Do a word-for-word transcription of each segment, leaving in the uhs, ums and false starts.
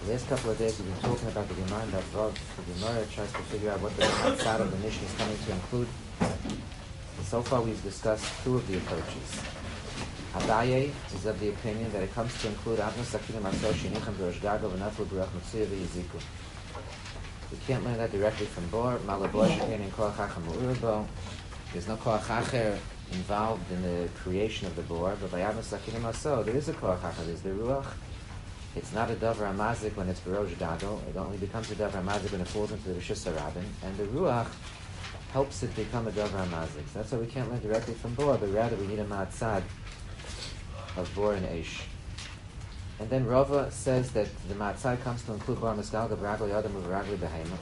The last couple of days we've been talking about the Gemara and Vav. The Gemara tries to figure out what the side of the Mishnah is coming to include. So far we've discussed two of the approaches. Abaye is of the opinion that it comes to include Avnos Sakinim Asel Shinichem B'Rosh Gago V'Naflu B'Ruach Mitzuya V'Yiziku. We can't learn that directly from Bor. Malabosh Shekein in Koach Hacham U'Urbo. There's no Koach Hacher involved in the creation of the Bor, but by Avnos Sakinim Asel there is a Koach Hacher. There's the Ruach. It's not a Davar Amazik when it's B'Rosh Gago. It only becomes a Davar Amazik when it falls into the Rishus HaRabin. And the Ruach helps it become a Davar Amazik. So that's why we can't learn directly from Bor, but rather we need a Ma'atzad of Bor and Eish. And then Rava says that the Ma'atzad comes to include Bar Misgalgal, B'Ragli Adam, B'Ragli Behema.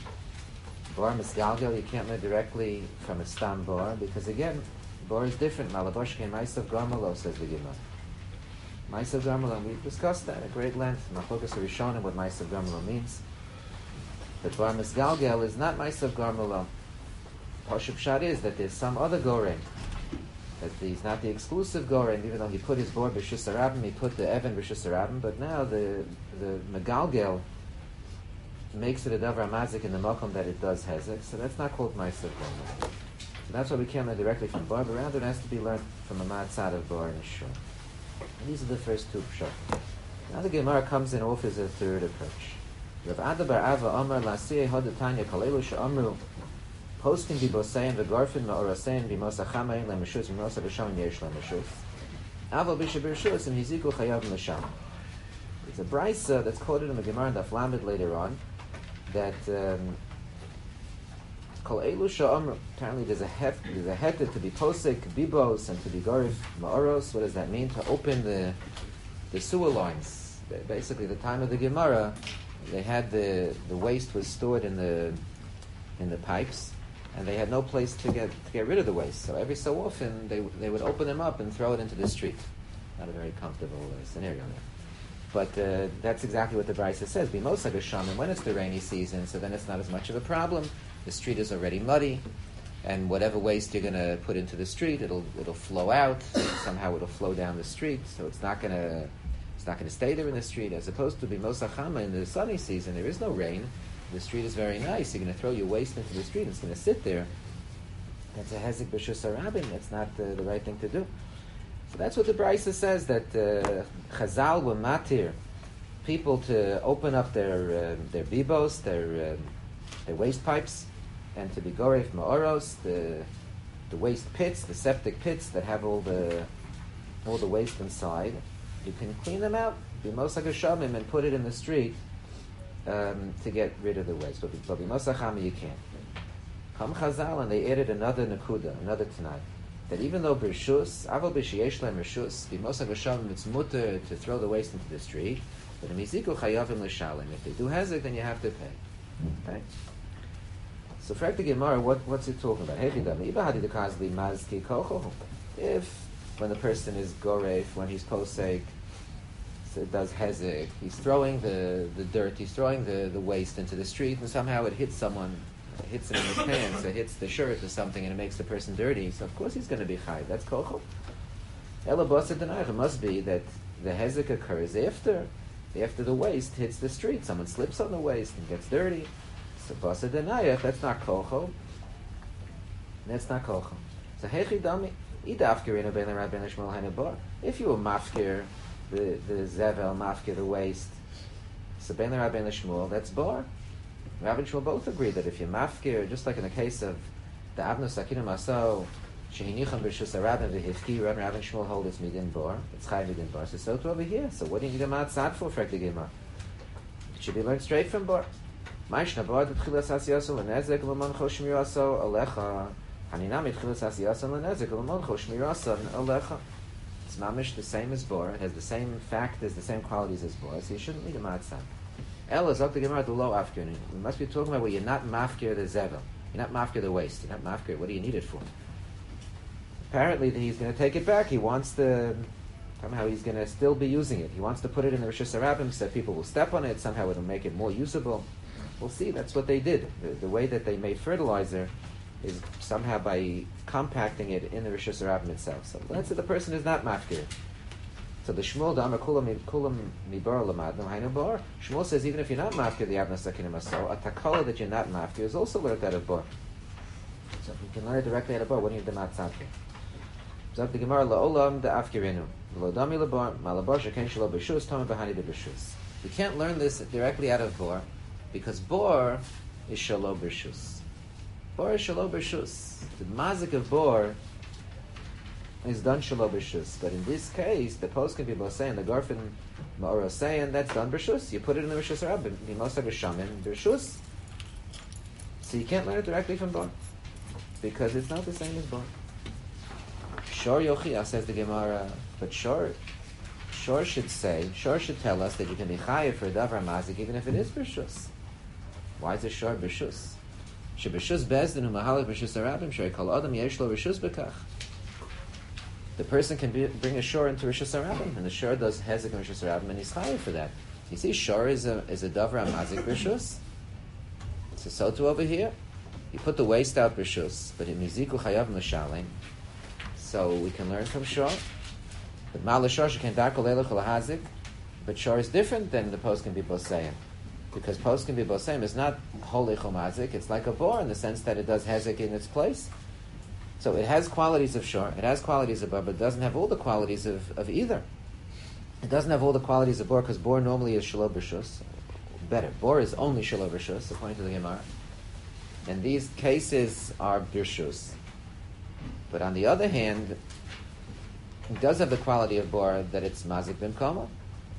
Bar Misgalgal you can't learn directly from a Stam Bor, because again, Bor is different. Malaboshke Maisav Garmalo, says the Gemara. Maisav Garmalo, we've discussed that at great length. Machlokas Rishonim, what Maisav Garmalo means. But Bar Misgalgal is not Maisav Garmalo. Pashup Shad is that there's some other Goreng. That he's not the exclusive Goreng, even though he put his Bor B'Shus HaRabim, he put the Evan B'Shus HaRabim, but now the the Megalgel makes it a Davar Amazik in the Mokum that it does Hezek, so that's not called Maisav Garmalo. So that's why we can't learn directly from Bor, but rather it has to be learned from a Ma'atzad of Bor and Shur. And these are the first two pshat. Now the Gemara comes in and offers a third approach. Rav Ada bar Ava Amar Lasiyeh Hodatanya Kalelu She'amru Posting Bibosein V'Gorfin Ma'orasein B'Mosachamein Lemeshus B'Mosa B'Sham Yesh Lemeshus Ava B'She B'Reshus and Hiziku Chayav L'Sham. It's a brisa that's quoted in the Gemara and Daf Lamed later on that um, Kol Elu She'amru, apparently there's a het, there's a heter to be posek bibos and to be gorif ma'oros. What does that mean? To open the the sewer lines. Basically, the time of the Gemara, they had the the waste was stored in the in the pipes, and they had no place to get to get rid of the waste. So every so often, they they would open them up and throw it into the street. Not a very comfortable uh, scenario there. But uh, that's exactly what the Brisa says. B'mosa b'sham, and when it's the rainy season, so then it's not as much of a problem. The street is already muddy, and whatever waste you're going to put into the street, it'll it'll flow out. Somehow it'll flow down the street, so it's not going to it's not going to stay there in the street. As opposed to b'mosa chama in the sunny season, there is no rain. The street is very nice. You're going to throw your waste into the street, and it's going to sit there. That's a hezek b'shus harabim. That's not uh, the right thing to do. So that's what the Brisa says, that uh, Chazal will matir people to open up their uh, their bibos, their uh, their waste pipes, and to be goref ma'oros, the the waste pits, the septic pits that have all the all the waste inside. You can clean them out, be mosag and put it in the street um, to get rid of the waste. But be mosachami you can't. Come Chazal, and they added another nakuda, another tanai. That even though b'rshus, avol b'sheyesh lem rshus, b'mosag v'shalom, it's mutter to throw the waste into the street, but in miziku chayavim l'shalem. If they do hezek, then you have to pay. Okay? So for the Gemara, what, what's it talking about? If, when the person is goref, when he's posek, so it does hezek, he's throwing the, the dirt, he's throwing the, the waste into the street, and somehow it hits someone, it hits him in his pants, it hits the shirt or something, and it makes the person dirty, so of course he's going to be chai. That's kochel. Ela basa denayach, it must be that the hezek occurs after, after the waste hits the street. Someone slips on the waste and gets dirty. So basa denayach, that's not kochel. That's not kochel. So hechi dami, idafkir inu bein l'rab bein l'shmuel ha'nebar. If you were mafkir, the, the zevel, mafkir, the waste, so bein l'rab bein l'shmuel, that's bar. Rav and Shmuel both agree that if you're mafkir, just like in the case of the Avnos Sakinim Aso, Shehinicham B'Shus HaRabim V'Hifki, Rav and Shmuel hold it's midin bar, it's chai midin bar. So so too over here. So what do you need a ma'atzad for, Frekli Gemara? It should be learned straight from bar. Ma'ishna bar d'tchilas hasiyaso l'nezek l'moncho shmiraso alecha. Haninam d'tchilas hasiyaso l'nezek l'moncho shmiraso alecha. It's mamish the same as bar. It has the same factors, the same qualities as bar. So you shouldn't need a ma'atzad. Ella zok the Gemara the low afkir. We must be talking about where you're not mafkir the zevel. You're not mafkir the waste. You're not mafkir. What do you need it for? Apparently, he's going to take it back. He wants to somehow he's going to still be using it. He wants to put it in the Rishus HaRabim so that people will step on it. Somehow it'll make it more usable. We'll see. That's what they did. The, the way that they made fertilizer is somehow by compacting it in the Rishus HaRabim itself. So let's say the person is not mafkir. So the Shmuel Damar Kulam Kulam Mibar Lamad No Hainu Bar. Shmuel says even if you're not mafkir the Avna Sakinim Aso, a takala that you're not mafkir is also learned out of Bar. So if you can learn it directly out of Bar, what do you have the Matzatki? Zok the Gemara La'olam the Afkirinu. Lodami Labar Malabar Sheken Shalo B'Shus Tama B'Hani De B'Shus. You can't learn this directly out of Bar because Bar is Shalo B'Shus. Bar is Shalo B'Shus. The mazik of Bar is done Shalo B'Shus. But in this case, the post can be Bosei and the Garfin Ma'ora saying that's done B'Shus. You put it in the Rishus Rabbim. Mimosa B'Shamin B'Shus. So you can't learn it directly from Bar because it's not the same as Bar. Shor Yochia says the Gemara, but Shor, Shor should say, Shor should tell us that you can be chayav for a davar mazik even if it is B'Shus. Why is it Shor B'Shus? She B'Shus bezdin u'mahalach B'Shus Arabim Shor Kol Adam Yesh Lo B'Shus B'Kach. The person can be, bring a Shor into Rishus Arabim, and the Shor does hezek in Rishus Arabim, and he's chayav for that. You see, Shor is a is a davar mazik B'Shus. So so too over here, he put the waist out B'Shus, but in miziku chayav l'shalim. So we can learn from Shor. But Ma'ala Shor she can darko leilach l'hazik, but Shor is different than the post can be bosayim. Because post can be bosayim is not holy chomazik, it's like a bor in the sense that it does hezek in its place. So it has qualities of Shor, it has qualities of bor, but it doesn't have all the qualities of, of either. It doesn't have all the qualities of bor, because bor normally is shelo b'shus. Better, bor is only shelo b'shus, according to the Gemara. And these cases are b'shus. But on the other hand, it does have the quality of bor that it's mazik b'mkoma.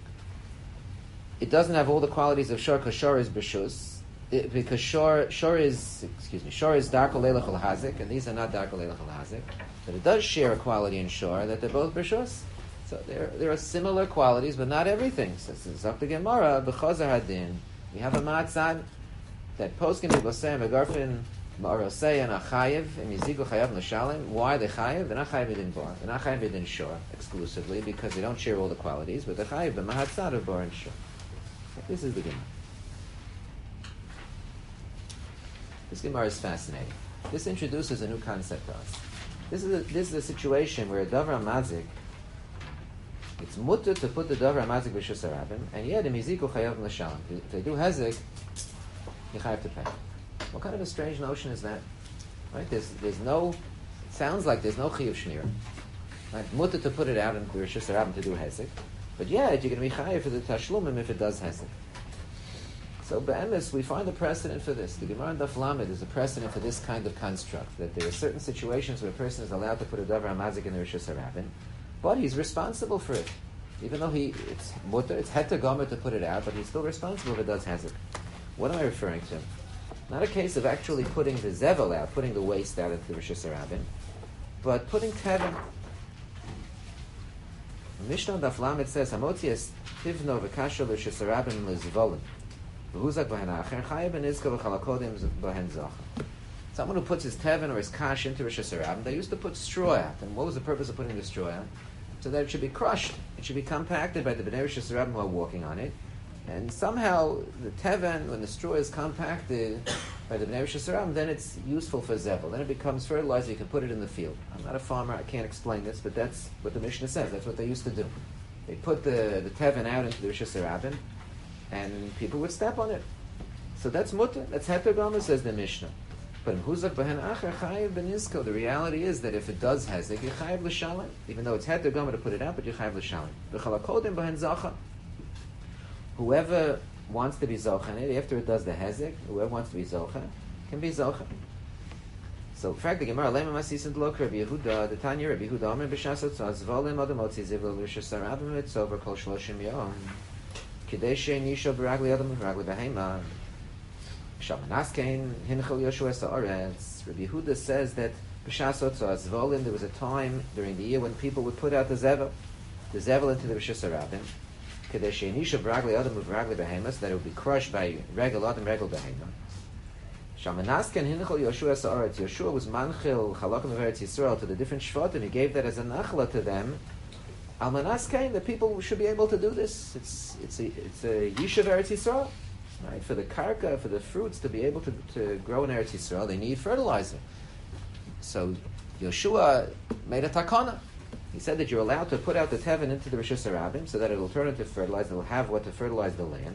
It doesn't have all the qualities of shor because shor is b'shus. It, because shor shor is excuse me shor is darko leilach l'hazik, and these are not darko leilach l'hazik. But it does share a quality in shor that they're both b'shus. So there there are similar qualities, but not everything. So it's up to Gemara b'chazar hadin. We have a matzad that post can be b'sayim b'garfin. Ma'arosei and Achayev and Yiziku Chayav L'Shalim. Why are they Chayev? They're not Chayev in Bar. They're not Chayev in Shor exclusively because they don't share all the qualities, but they're Chayev the Mahatzad of Bar and Shor. This is the Gemara. This Gemara is fascinating. This introduces a new concept to us. This is a, this is a situation where a Davar Mazik, it's mutter to put the Davar Mazik b'Shus Arabim, and yet in Yiziku Chayav L'Shalim. If they do Hezek, you Chayav to pay. What kind of a strange notion is that? Right? There's there's no. It sounds like there's no chiyuv shnir. Right? Mutter to put it out in Rishus Harabim to do hezek, but yet you're going to be chayav for the tashlumim if it does hezek. So be'emes we find a precedent for this. The Gemara in Daf Lamed is a precedent for this kind of construct that there are certain situations where a person is allowed to put a davar mazik in the Rishus Harabim, but he's responsible for it, even though he it's mutter, it's heter gomer to put it out, but he's still responsible if it does hezek. What am I referring to? Not a case of actually putting the zevel out, putting the waste out into the Rishus Harabim, but putting tevin. Mishnah Daf Lamed says, "Hamotzias tivno v'kasher Rishus Harabim lezvolim, v'huzak b'hen acher chayav b'nizka v'chalakodim b'hen zacha." Someone who puts his tevin or his kash into Rishus Harabim, they used to put straw out. And what was the purpose of putting the straw out? So that it should be crushed. It should be compacted by the Bnei Rishus Harabim who are walking on it. And somehow the teven, when the straw is compacted by the Bnei Rishus Harabim, then it's useful for zevel. Then it becomes fertilizer. You can put it in the field. I'm not a farmer. I can't explain this, but that's what the Mishnah says. That's what they used to do. They put the, the teven out into the Rishus Harabim, and people would step on it. So that's mutter. That's heter gomer, says the Mishnah. But in huzak b'hen acher chayiv b'nizko, the reality is that if it does hezek, you chayiv l'shalim. Even though it's heter gomer to put it out, but you chayiv l'shalim. V'chalakodim b'hen zacha. Whoever wants to be zocha in it, after it does the hezek, whoever wants to be zocha, can be zocha. So, in fact, the Gemara, Lema Masisin Tlok Rabbi Yehuda, the Tanya Rabbi Yehuda, Omer B'Shasot Tzaz, Volim Adamotzi Zivil Rishus Harabim Mitzover Kol Shloshim Yom, Kidei Shein Yisho B'Ragli Adam B'Ragli B'Heima, Shamanaskein Hinchel Yoshua Sa'aretz. Rabbi Yehuda says that B'Shasot Tzaz, Volim, there was a time during the year when people would put out the zevel, the zevel into the Rishus Harabim, Kidei Shein Yisho B'Ragli Adam B'Ragli B'Heima, so that it would be crushed by Regel Adam Regel B'Heima. Shamanasken Hinchel Yoshua Sa'aretz. Yoshua was manchil Chalakim of Eretz Yisrael to the different shvatim. He gave that as a nachla to them. Al Manaskein, the people should be able to do this. It's it's a it's a yishuv Eretz Yisrael, right? For the karka, for the fruits to be able to, to grow in Eretz Yisrael, they need fertilizer. So Yoshua made a takana. He said that you're allowed to put out the teven into the Rishus Harabim so that it will turn into fertilizer, it will have what to fertilize the land,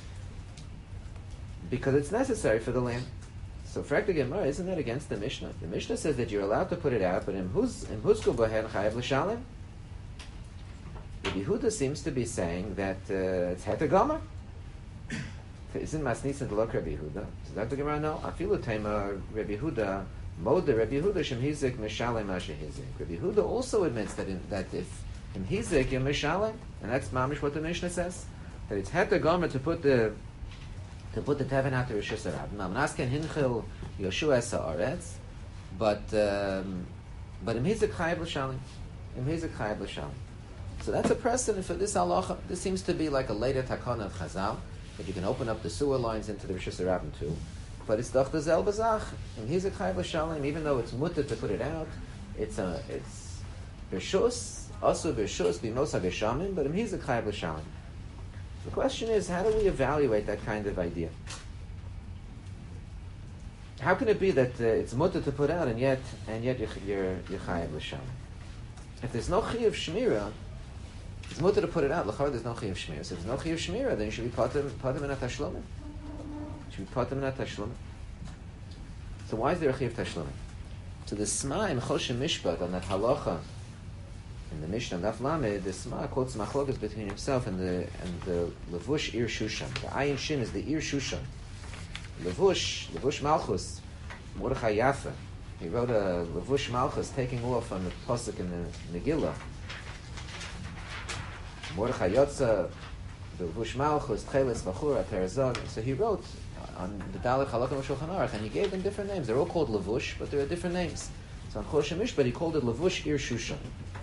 because it's necessary for the land. So for the Gemara, isn't that against the Mishnah? The Mishnah says that you're allowed to put it out, but in Husku Bohen Chayav L'Shalem. Rabbi Yehuda seems to be saying that uh, it's Heter Gomer. Isn't Masnisin to look Rabbi Yehuda? So that the Gemara no. Afilu Tema Rabbi Yehuda Mode Rabbi Yehuda Shem Hizik Mishalem Asher Hizik. Rabbi Yehuda also admits that in, that if in Hizik you're Mishalem, and that's mamish what the Mishnah says, that it's Heter Gomer to put the to put the teven out to Rishus Harabim. Now Menasken Hinchil Yoshua Sa'aretz, but um, but in Hizik Chayav L'Shalem, in Hizik Chayav L'Shalem. So that's a precedent for this halacha. This seems to be like a later takana of Chazal, that you can open up the sewer lines into the Rishus Harabim too. But it's doch the zel bazach. And he's a chayv l'shalem, even though it's mutter to put it out, it's a it's b'shus, also b'shus b'mosa b'shamim, but he's a chayv l'shalem. The question is, how do we evaluate that kind of idea? How can it be that uh, it's mutter to put out and yet and yet you're you're, you're chayv l'shalem? If there's no chiyuv shmira, it's mutter to put it out. L'chor, there's no chiyuv shmira. So if there's no chiyuv shmira, then you should be patim patim and atashlomin. Should be patim and atashlomin. So why is there a chiyuv tashlomin? So the Sma in Choshen Mishpat on that halacha in the Mishnah Daf Lamed, the Sma quotes machlokas between himself and the and the Levush Ir Shushan. The Ayin Shin is the Ir Shushan. Levush Levush Malchus Mordechai Yafa. He wrote a Levush Malchus taking off on the pasuk in the Megillah. Mordechai Yotza, the Levush Malchus, Tcheles Vachura, Terazon. So he wrote on the Dalech Halakim of Shulchan Aruch, and he gave them different names. They're all called Levush, but there are different names. So on Choshen Mishpat, he called it Levush Ir Shushan.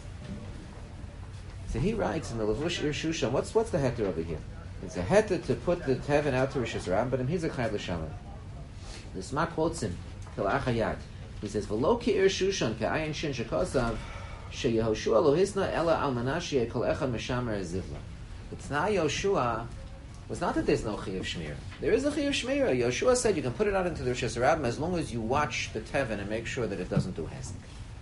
So he writes in the Levush Ir Shushan, what's what's the heter over here? It's a heter to put the teven out to Rishus Harabim, but he's a chayv l'shalom. The Sma quotes him, Kel Achayad. He says, "V'lo ki Ir Shushan ke'ayin shin shekosav sheYehoshua lo hisna ela al manashiyeh kol echad meshamer ezivla." The T'nai Yoshua was not that there's no chiyuv shmira. There is a chiyuv shmira. Yoshua said you can put it out into the Rishus Harabim as long as you watch the teven and make sure that it doesn't do hezek.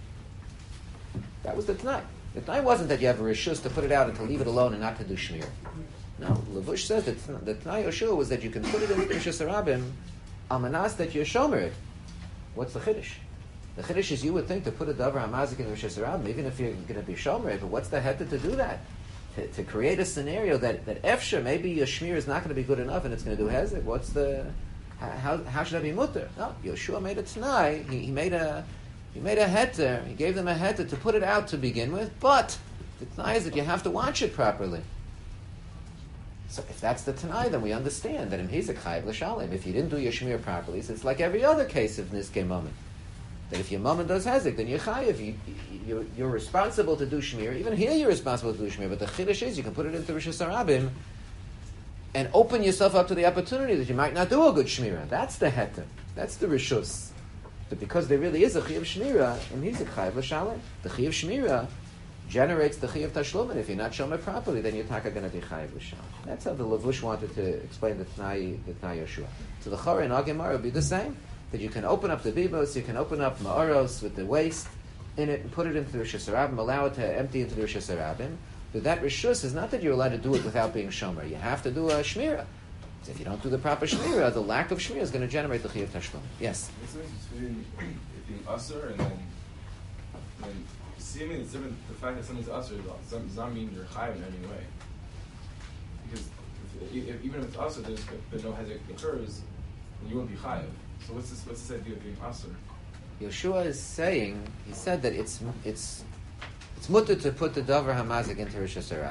That was the T'nai. The T'nai wasn't that you have a rishus to put it out and to leave it alone and not to do shmira. No, Levush says that the T'nai Yoshua was that you can put it into the Rishus Harabim al manas that you're shomer it. What's the chiddush? The chiddush is you would think to put a davar hamazik in the Rishus Harabim, even if you're going to be shomer it, but what's the heter to do that? To, to create a scenario that, that efsher, maybe your shmir is not going to be good enough and it's going to do hezek. What's the, how, how should I be mutter? No, Yoshua made a t'nai, he, he made a, he made a heter, he gave them a heter to put it out to begin with, but the t'nai is that you have to watch it properly. So if that's the Tanai, then we understand that in Hizek Chayav L'Shalem, if you didn't do your Shmir properly, so it's like every other case of Nizkei Mammon. That if your Mammon does Hezek, then you're Chayav. You, you, you're responsible to do Shmir. Even here you're responsible to do Shmir, but the Chiddush is you can put it into Rishus Harabim and open yourself up to the opportunity that you might not do a good Shmira. That's the Heter. That's the Rishus. But because there really is a Chayav Shmira, in Hizek Chayav L'Shalem, the Chayav Shmira generates the Chayav Tashlum, and if you're not shomer properly, then you're taka going to be Chayav L'Shalem. That's how the Levush wanted to explain the T'nai, the T'nai Yoshua. So the Chora and Agemar will be the same, that you can open up the Bibos, you can open up Ma'oros with the waste in it and put it into the Rishus Harabim, allow it to empty into the Rishus Harabim. But that Rishus is not that you're allowed to do it without being shomer. You have to do a Shmira. So if you don't do the proper Shmira, the lack of Shmira is going to generate the Chayav Tashlum. Yes? What's the difference between it being usher and then, then seemingly it's different, the fact that something's usher does not mean you're chayav in any way. Because if, if, even if it's usher, there's but no hezek occurs, then you won't be chayav. So what's this? What's this idea of being usher? Yoshua is saying, he said that it's it's it's mutter to put the davar hamazik into Rishus Harabim.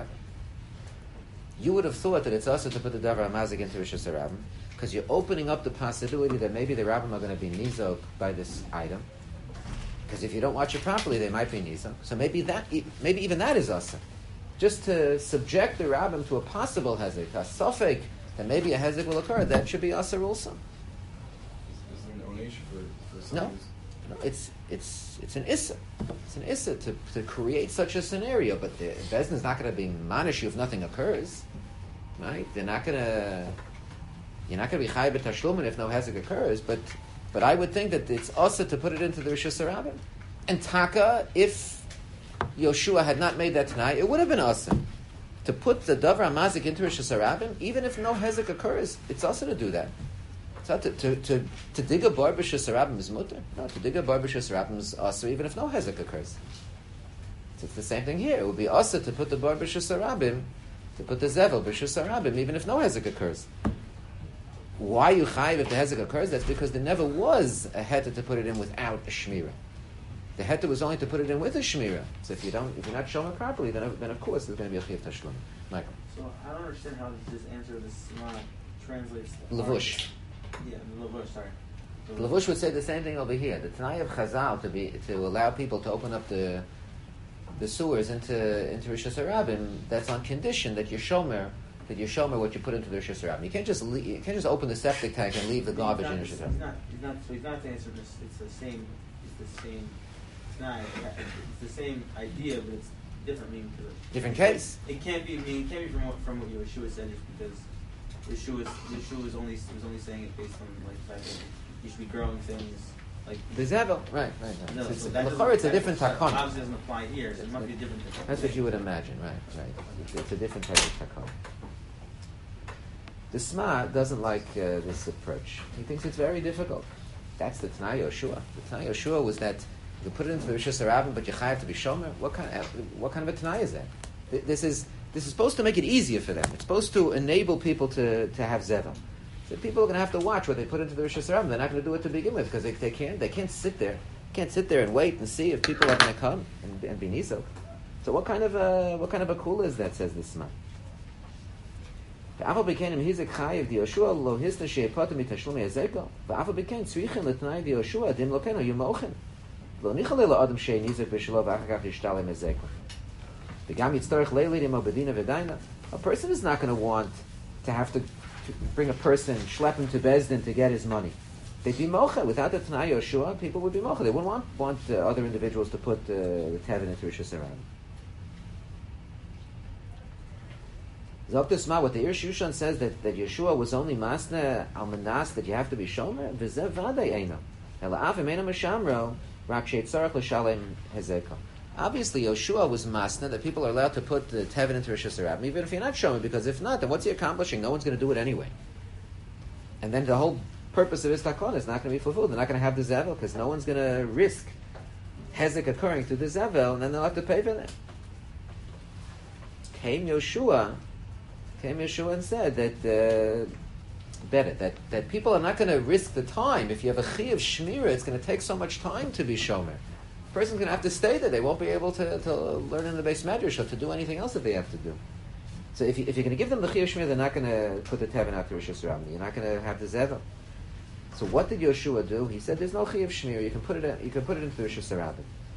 You would have thought that it's usher to put the davar hamazik into Rishus Harabim because you're opening up the possibility that maybe the rabbim are going to be nizok by this item. Because if you don't watch it properly, they might be nizok. So maybe that, maybe even that is usher. Just to subject the rabbim to a possible hezek, a sofek that maybe a hezek will occur, that should be usher also. Is, is there an onation for, for no. no, it's it's it's an issa. It's an issa to, to create such a scenario. But the Bezdin is not going to be manish you if nothing occurs, right? They're not going to. You're not going to be chayav b'tashlumin if no hezek occurs, but. But I would think that it's also to put it into the Rishus Harabim. And taka, if Yoshua had not made that Tanai, it would have been awesome to put the Davar HaMazik into Rosh Hashanah, even if no hezek occurs. It's also to do that. It's not to, to, to, to dig a bar Rosh Hashanah is mutter. No, to dig a bar Rosh Hashanah is also even if no hezek occurs. So it's the same thing here. It would be also to put the bar Rosh Hashanah, to put the Zevel Rosh Hashanah, even if no hezek occurs. Why you chayiv if the hezek occurs? That's because there never was a heta to put it in without a shmira. The heta was only to put it in with a shmira. So if you don't, if you're not showing it properly, then, then of course there's going to be a chiyuv tashlum. Michael. So I don't understand how this answer of this Sima translates. Lavush. Yeah, Lavush. Sorry. Lavush would say the same thing over here. The Tanai of Chazal to be to allow people to open up the the sewers into into Rosh Hashanah. That's on condition that you're shomer. That you show me what you put into the Rosh Hashanah. You can't just leave, you can't just open the septic tank and leave the garbage in Rosh Hashanah. He's not. He's not. So he's not the answer. This. It's the same. It's the same. It's not. It's the same idea, but it's different meaning to it. Different case. It can't be. I mean, it can't be from what from what Yeshua said, just because Yeshua Yeshua was only was only saying it based on like the fact that you should be growing things like the Zevel. Right. Right. right. No, it's, so it's, that L'chor, it's a different that takon. obviously doesn't apply here. So it must be a different takon. That's what you would imagine. Right. Right. It's, it's a different type of takon. The Sma doesn't like uh, this approach. He thinks it's very difficult. That's the Tanai Yoshua. The Tanai Yoshua was that you put it into the Rosh Hashanah, but you have to be shomer. What kind of what kind of a Tanai is that? This is this is supposed to make it easier for them. It's supposed to enable people to, to have zevel. So people are going to have to watch what they put into the Rosh Hashanah. They're not going to do it to begin with because they, they can't they can't sit there can't sit there and wait and see if people are going to come and, and be niso. So what kind of a what kind of a kula is that? Says the Sma. V'afal b'kein im hizek chayiv di Yoshua lo hisna she'epatim mitashlumi hazeko. V'afal b'kein tzrichen l'tnai di Yoshua dim lokeno yumochen. Lo nichalei la'adam she'e nizek b'shelo v'achar kach yishtalem hazeko. V'gam yitztorech leili dimo bedina v'dayna. A person is not going to want to have to, to bring a person, schlep him to Bezdin to get his money. They'd be mocha. Without the Tanai Yoshua, people would be mocha. They wouldn't want, want uh, other individuals to put uh, the tevin into Rosh Hashanah. Zok Sma, what the Ir Shushan says that, that Yeshua was only masna al manas that you have to be shomer. V'zev v'adei eino. Ela av emena meshamro rak sheitzarach l'shalem hezeko. Obviously, Yeshua was masna that people are allowed to put the tevin into Rosh Hashanah, even if you're not shomer, because if not, then what's he accomplishing? No one's going to do it anyway. And then the whole purpose of his takon is not going to be fulfilled. They're not going to have the zevel because no one's going to risk hezek occurring through the zevel, and then they'll have to pay for that. Came Yeshua. Came Yeshua and said that uh, better that, that people are not going to risk the time. If you have a chi of shmira, it's going to take so much time to be shomer. The person's going to have to stay there. They won't be able to, to learn in the base medrash or to do anything else that they have to do. So if, you, if you're going to give them the chi of shmira, they're not going to put the tevin out to Rosh Hashanah. You're not going to have the zevel. So what did Yeshua do? He said, "There's no chi of shmira. You can put it. In, you can put it into Rosh Hashanah."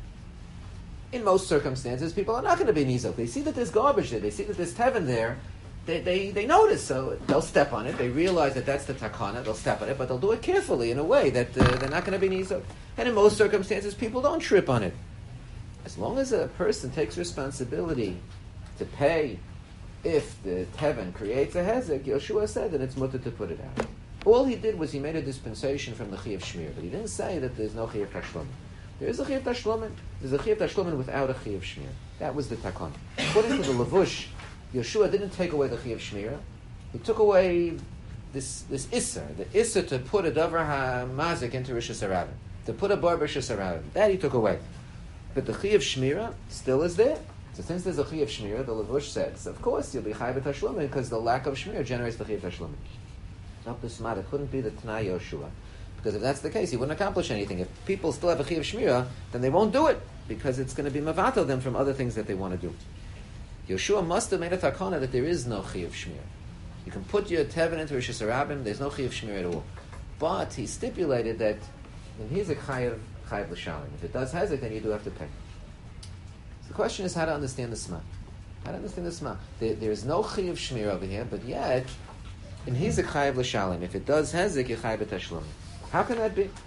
In most circumstances, people are not going to be nizok. They see that there's garbage there. They see that there's tevin there. They, they they notice, so they'll step on it. They realize that that's the takana. They'll step on it, but they'll do it carefully in a way that uh, they're not going to be nizok. And in most circumstances, people don't trip on it. As long as a person takes responsibility to pay, if the tevin creates a hezek, Yeshua said that it's mutter to put it out. All he did was he made a dispensation from the chi of shmir, but he didn't say that there's no chi of tashlumin. There is a chi of tashlumin. There's a chi of tashlumin without a chi of shmir. That was the takana. According to the Lavush, Yeshua didn't take away the chi of shmira. He took away this this isser, the isser to put a davar hamazik into Rosh Hashanah, to put a bar Rosh Hashanah. That he took away. But the chi of shmira still is there. So since there's a chi of shmira, the Lavush says, of course you'll be chai b'tashlumin because the lack of shmira generates the chi of tashlumin. Not the smart. It couldn't be the Tanai Yoshua, because if that's the case, he wouldn't accomplish anything. If people still have a chi of shmira, then they won't do it because it's going to be mavato them from other things that they want to do. Yeshua must have made a takana that there is no chi of shmir. You can put your tevin into Rosh Hashanah, there's no chi of shmir at all. But he stipulated that when he's a chayav chayav l'shalim, if it does hezek, then you do have to pay. So the question is how to understand the sma. How to understand the sma. There, there is no chi of shmir over here, but yet in he's a chayav l'shalim. If it does hezek, you chayav b'tashlum. How can that be?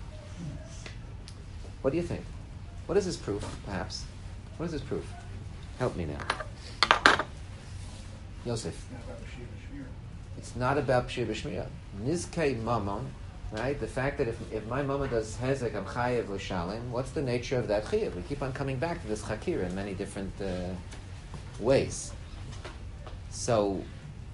What do you think? What is this proof? Perhaps. What is this proof? Help me now. Yosef. It's not about Pshir B'Shmira. Nizkei Mamon Right? The fact that if, if my mama does hezek, I'm chayev l'shalim, what's the nature of that chiyuv? We keep on coming back to this chakira in many different uh, ways. So,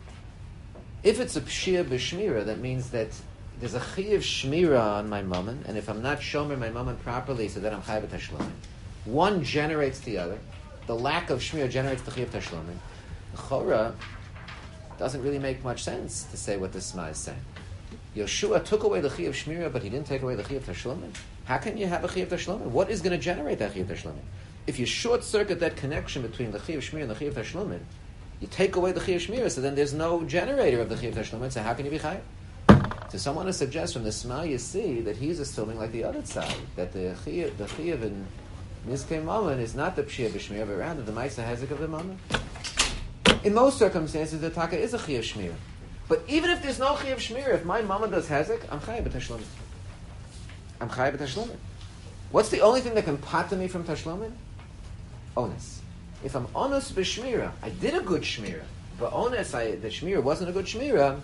if it's a pshia b'shmira, that means that there's a chiyuv shmira on my mammon, and if I'm not shomer my mammon properly, so then I'm chayev tashlumim. One generates the other. The lack of shmira generates the chiyuv tashlumim. The chora doesn't really make much sense to say what the Sma is saying. Yeshua took away the chiyuv shmira, but he didn't take away the chiyuv tashlumim. How can you have a chiyuv tashlumim? What is going to generate that chiyuv tashlumim? If you short circuit that connection between the chiyuv shmira and the chiyuv tashlumim, you take away the chiyuv shmira, so then there's no generator of the chiyuv tashlumim. So how can you be chayav? So someone to suggest from the Sma, you see that he's assuming like the other side, that the chiyuv, the chiyuv in Nizkei Mammon is not the pshia b'shmira, but rather the ma'aseh hezek of the mammon. In most circumstances, the taka is a chiyuv shmira. But even if there's no chiyuv shmira, if my mama does hezek, I'm chayav b'tashlumin. I'm chayav b'tashlumin. What's the only thing that can pata me from tashlumin? Onus. If I'm onus b'shmira, I did a good shmira, but onus, I, the shmira wasn't a good shmira,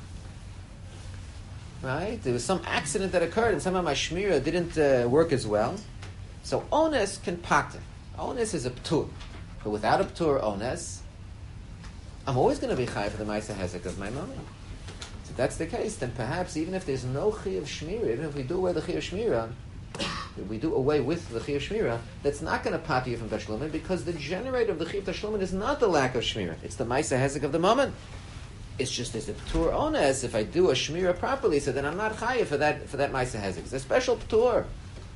right? There was some accident that occurred, and somehow my shmira didn't uh, work as well. So onus can pata. Onus is a ptur. But without a ptur onus, I'm always going to be chayav for the ma'aseh hezek of my mama. So if that's the case, then perhaps even if there's no chiyuv shmira, even if we do away the chiyuv shmira, if we do away with the chiyuv shmira, that's not going to pata you from tashlumin, because the generator of the chiyuv tashlumin is not the lack of shmira. It's the ma'aseh hezek of the moment. It's just there's a ptur onus. If I do a shmira properly, so then I'm not chayav for that for that ma'aseh hezek. It's a special ptur.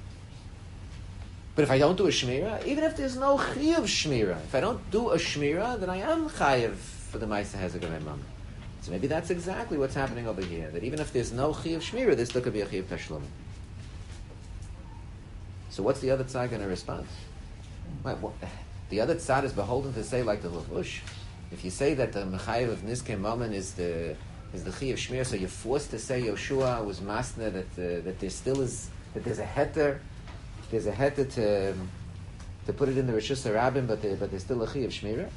But if I don't do a shmira, even if there's no chiyuv shmira, if I don't do a shmira, then I am chayav for the ma'aseh hezek of my mama. So maybe that's exactly what's happening over here. That even if there's no chiyuv shmira, there still could be a chiyuv tashlum. So what's the other tzad going to respond? Right, well, the other tzad is beholden to say like the Levush. If you say that the mechayev of Nizkei Mammon is the is the chiyuv shmira, so you're forced to say Yoshua was masna that uh, that there still is that there's a heter. There's a heter to to put it in the Rishus HaRabim, but there, but there's still a chiyuv shmira.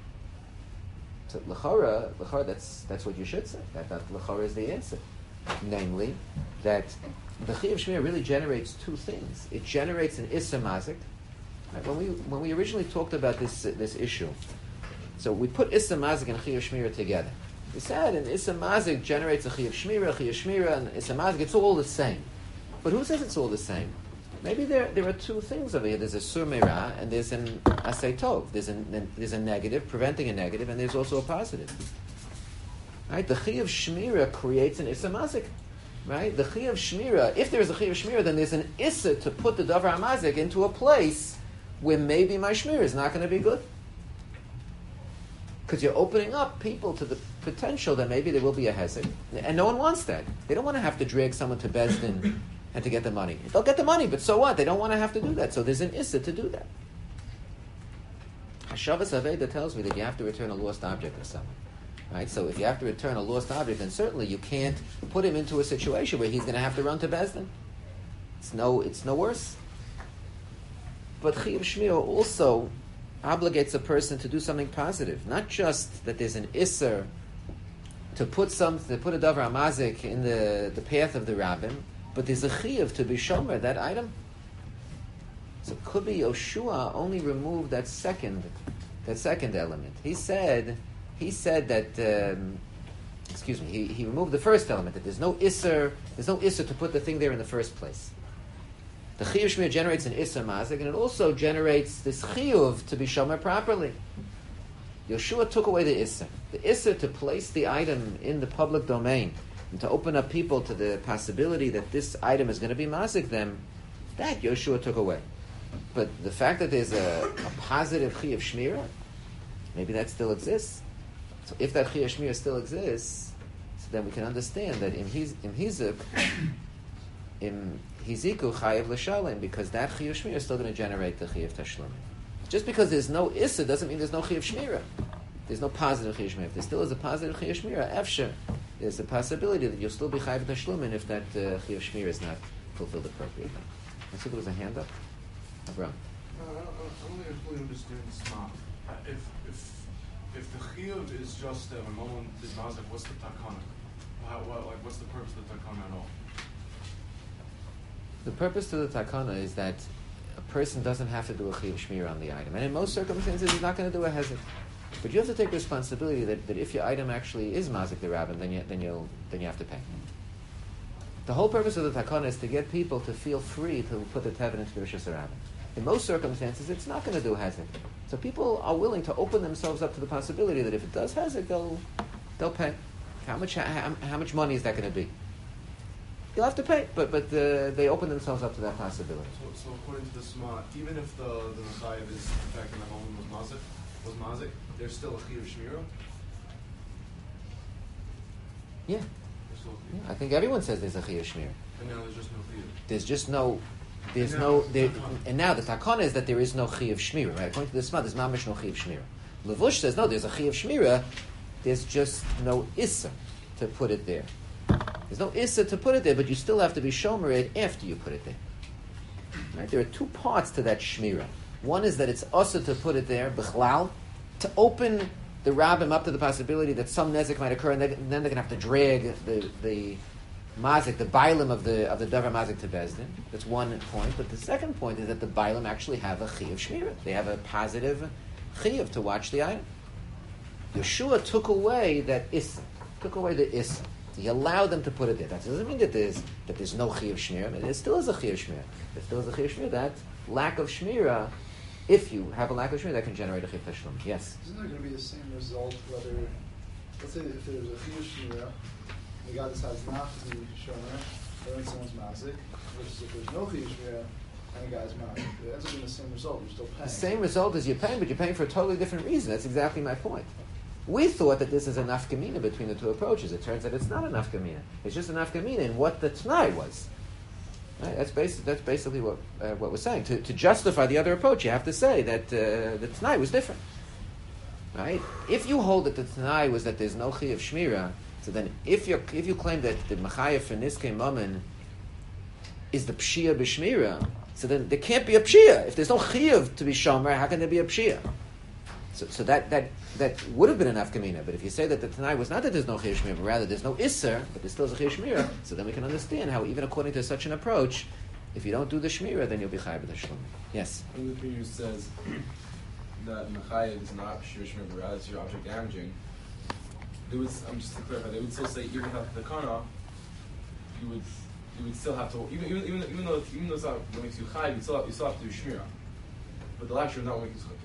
So l'chora, l'chora, that's that's what you should say. That that l'chora is the answer, namely that the chiyuv shmira really generates two things. It generates an issa mazik. Right? When we when we originally talked about this uh, this issue, so we put issa mazik and chiyuv shmira together. We said an issa mazik generates a chiyuv shmira, chiyuv shmira, and issa mazik. It's all the same. But who says it's all the same? Maybe there there are two things over here. There's a sur meira and there's an asay tov. There's a there's a negative, preventing a negative, and there's also a positive. Right? The chiyuv shmira creates an issa mazik. Right? The chiyuv shmira. If there is a chiyuv shmira, then there's an issa to put the davar mazik into a place where maybe my shmira is not going to be good. Because you're opening up people to the potential that maybe there will be a hezek, and no one wants that. They don't want to have to drag someone to Bezdin and to get the money. They'll get the money, but so what? They don't want to have to do that. So there's an issa to do that. Hashavas Aveda tells me that you have to return a lost object to someone. Right? So if you have to return a lost object, then certainly you can't put him into a situation where he's going to have to run to Bezdin. It's no, it's no worse. But chiyuv shmira also obligates a person to do something positive. Not just that there's an isser to put some, to put a davar amazik in the, the path of the rabbim, but there's a chiyuv to be shomer, that item. So it could be Yoshua only removed that second, that second element. He said, he said that, um, excuse me, he, he removed the first element, that there's no isser, there's no isser to put the thing there in the first place. The chiyuv shmir generates an isser mazik, and it also generates this chiyuv to be shomer properly. Yoshua took away the isser. The isser to place the item in the public domain, and to open up people to the possibility that this item is going to be mazik them, that Yoshua took away. But the fact that there's a, a positive chiyuv shmira, maybe that still exists. So if that chiyuv shmira still exists, so then we can understand that in his in hizuk, in hiziku chayiv l'shalim, because that chiyuv shmira is still going to generate the chiyuv tashlum. Just because there's no issa doesn't mean there's no chiyuv shmira. There's no positive chiyuv shmira. If there still is a positive chiyuv shmira, efsher, there's a possibility that you'll still be chayiv tashlumin if that uh, chiyuv shmira is not fulfilled appropriately. I see there was a hand up. Abraham. No, I don't, I don't think I fully understand Sma. If if if the chiyuv is just that uh, when Mammon did mazik, what's the takana? How, what, like, what's the purpose of the takana at all? The purpose to the takana is that a person doesn't have to do a chiyuv shmir on the item, and in most circumstances, he's not going to do a hezek. But you have to take responsibility that, that if your item actually is mazik the rabbin, then you then you'll then you have to pay. The whole purpose of the takana is to get people to feel free to put the tevin into the rishus rabbin. In most circumstances, it's not going to do hezek. So people are willing to open themselves up to the possibility that if it does hezek, they'll they'll pay. How much how, how much money is that going to be? You'll have to pay, but but uh, they open themselves up to that possibility. So, so according to the Sma, even if the the Mechayev is the fact that my moment was mazik, was mazik, there's still a chiyuv shmira. Yeah. There's still a chiyuv. Yeah, I think everyone says there's a chiyuv shmir. And now there's just no chiyuv. There's just no, there's And now no, the there, takana. and now the takana is that there is no chiyuv shmira, right? According to the Sma, there's mamish no chiyuv shmira. Levush says no, there's a chiyuv shmira. There's just no issa to put it there. There's no issa to put it there, but you still have to be shomer it after you put it there. Right? There are two parts to that shmira. One is that it's assa to put it there, bichlal, to open the rabbim up to the possibility that some nezik might occur, and then they're going to have to drag the the mazik, the bailim of the of the davar mazik to bezdin. That's one point. But the second point is that the bailim actually have a chiyuv shmira. They have a positive chiyuv to watch the item. Yeshua took away that issa, took away the issa. He allowed them to put it there. That doesn't mean that there's that there's no chiyuv shmira. I mean, there still is a chiyuv shmira. There still is a chiyuv shmira. That lack of shmira, if you have a lack of shmira, that can generate a chiyuv tashlum. Yes. Isn't there going to be the same result whether, let's say if there's a chiyuv shmira, the guy decides not to be shomer, or then someone's mazik, versus if there's no chiyuv shmira and the guy's mazik, it ends up being the same result. You're still paying. The same result as you're paying, but you're paying for a totally different reason. That's exactly my point. We thought that this is a nafkamina between the two approaches. It turns out it's not a nafkamina. It's just a nafkamina in what the t'nai was. Right? That's, basi- that's basically what uh, what we're saying. To, to justify the other approach, you have to say that uh, the t'nai was different. Right? If you hold that the t'nai was that there's no chiyuv shmira, so then if you if you claim that the mechayev for niskei mammon is the pshia b'shmira, so then there can't be a pshia. If there's no chiyuv to be shomer, how can there be a pshia? So, so that, that that would have been enough kamina. But if you say that the Tanai was not that there's no chiyuv shmira, but rather there's no isser, but there still is a chiyuv shmira, so then we can understand how even according to such an approach, if you don't do the shmira, then you'll be chayav b'tashlumin. Yes. One of the opinions says that mechayev is not pure shmir, but rather it's your object damaging. They would, I'm just to clarify, they would still say even without the kana, you would you would still have to even even even, even though even though it's not what makes you chayav, you still have, you still have to do shmira. But the lecture is not what makes you chayav.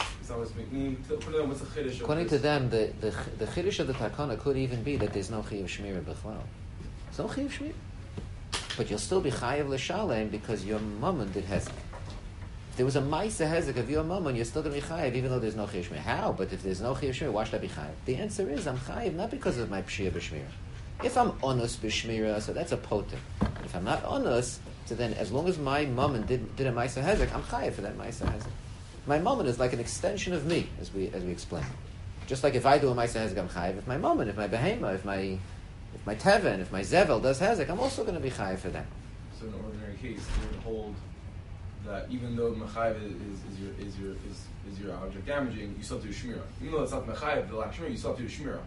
According to them, the, the, the chiddush of the takana could even be that there's no chiyuv shmira b'chlal. There's no chiyuv shmira. But you'll still be chayav l'shalem because your mammon did hezek. If there was a ma'isa hezek of your mammon, you're still going to be chayav even though there's no chiyuv shmira. How? But if there's no chiyuv shmira, why should I be chayav? The answer is I'm chayav not because of my pshia b'shmira. If I'm onus b'shmira, so that's a poter. But if I'm not onus, so then as long as my mammon did, did a ma'isa hezek, I'm chayav for that ma'isa hezek. My moment is like an extension of me, as we as we explained. Just like if I do a ma'aseh hezek, I'm chayiv. If my moment, if my behema, if my if my teven, if my zevel does hezek, I'm also going to be chayiv for that. So in an ordinary case, they would hold that even though mechayev is, is your is your is, is your object damaging, you still have to do shmira. Even though it's not mechayev, the lack shmira, you still have to do shmira.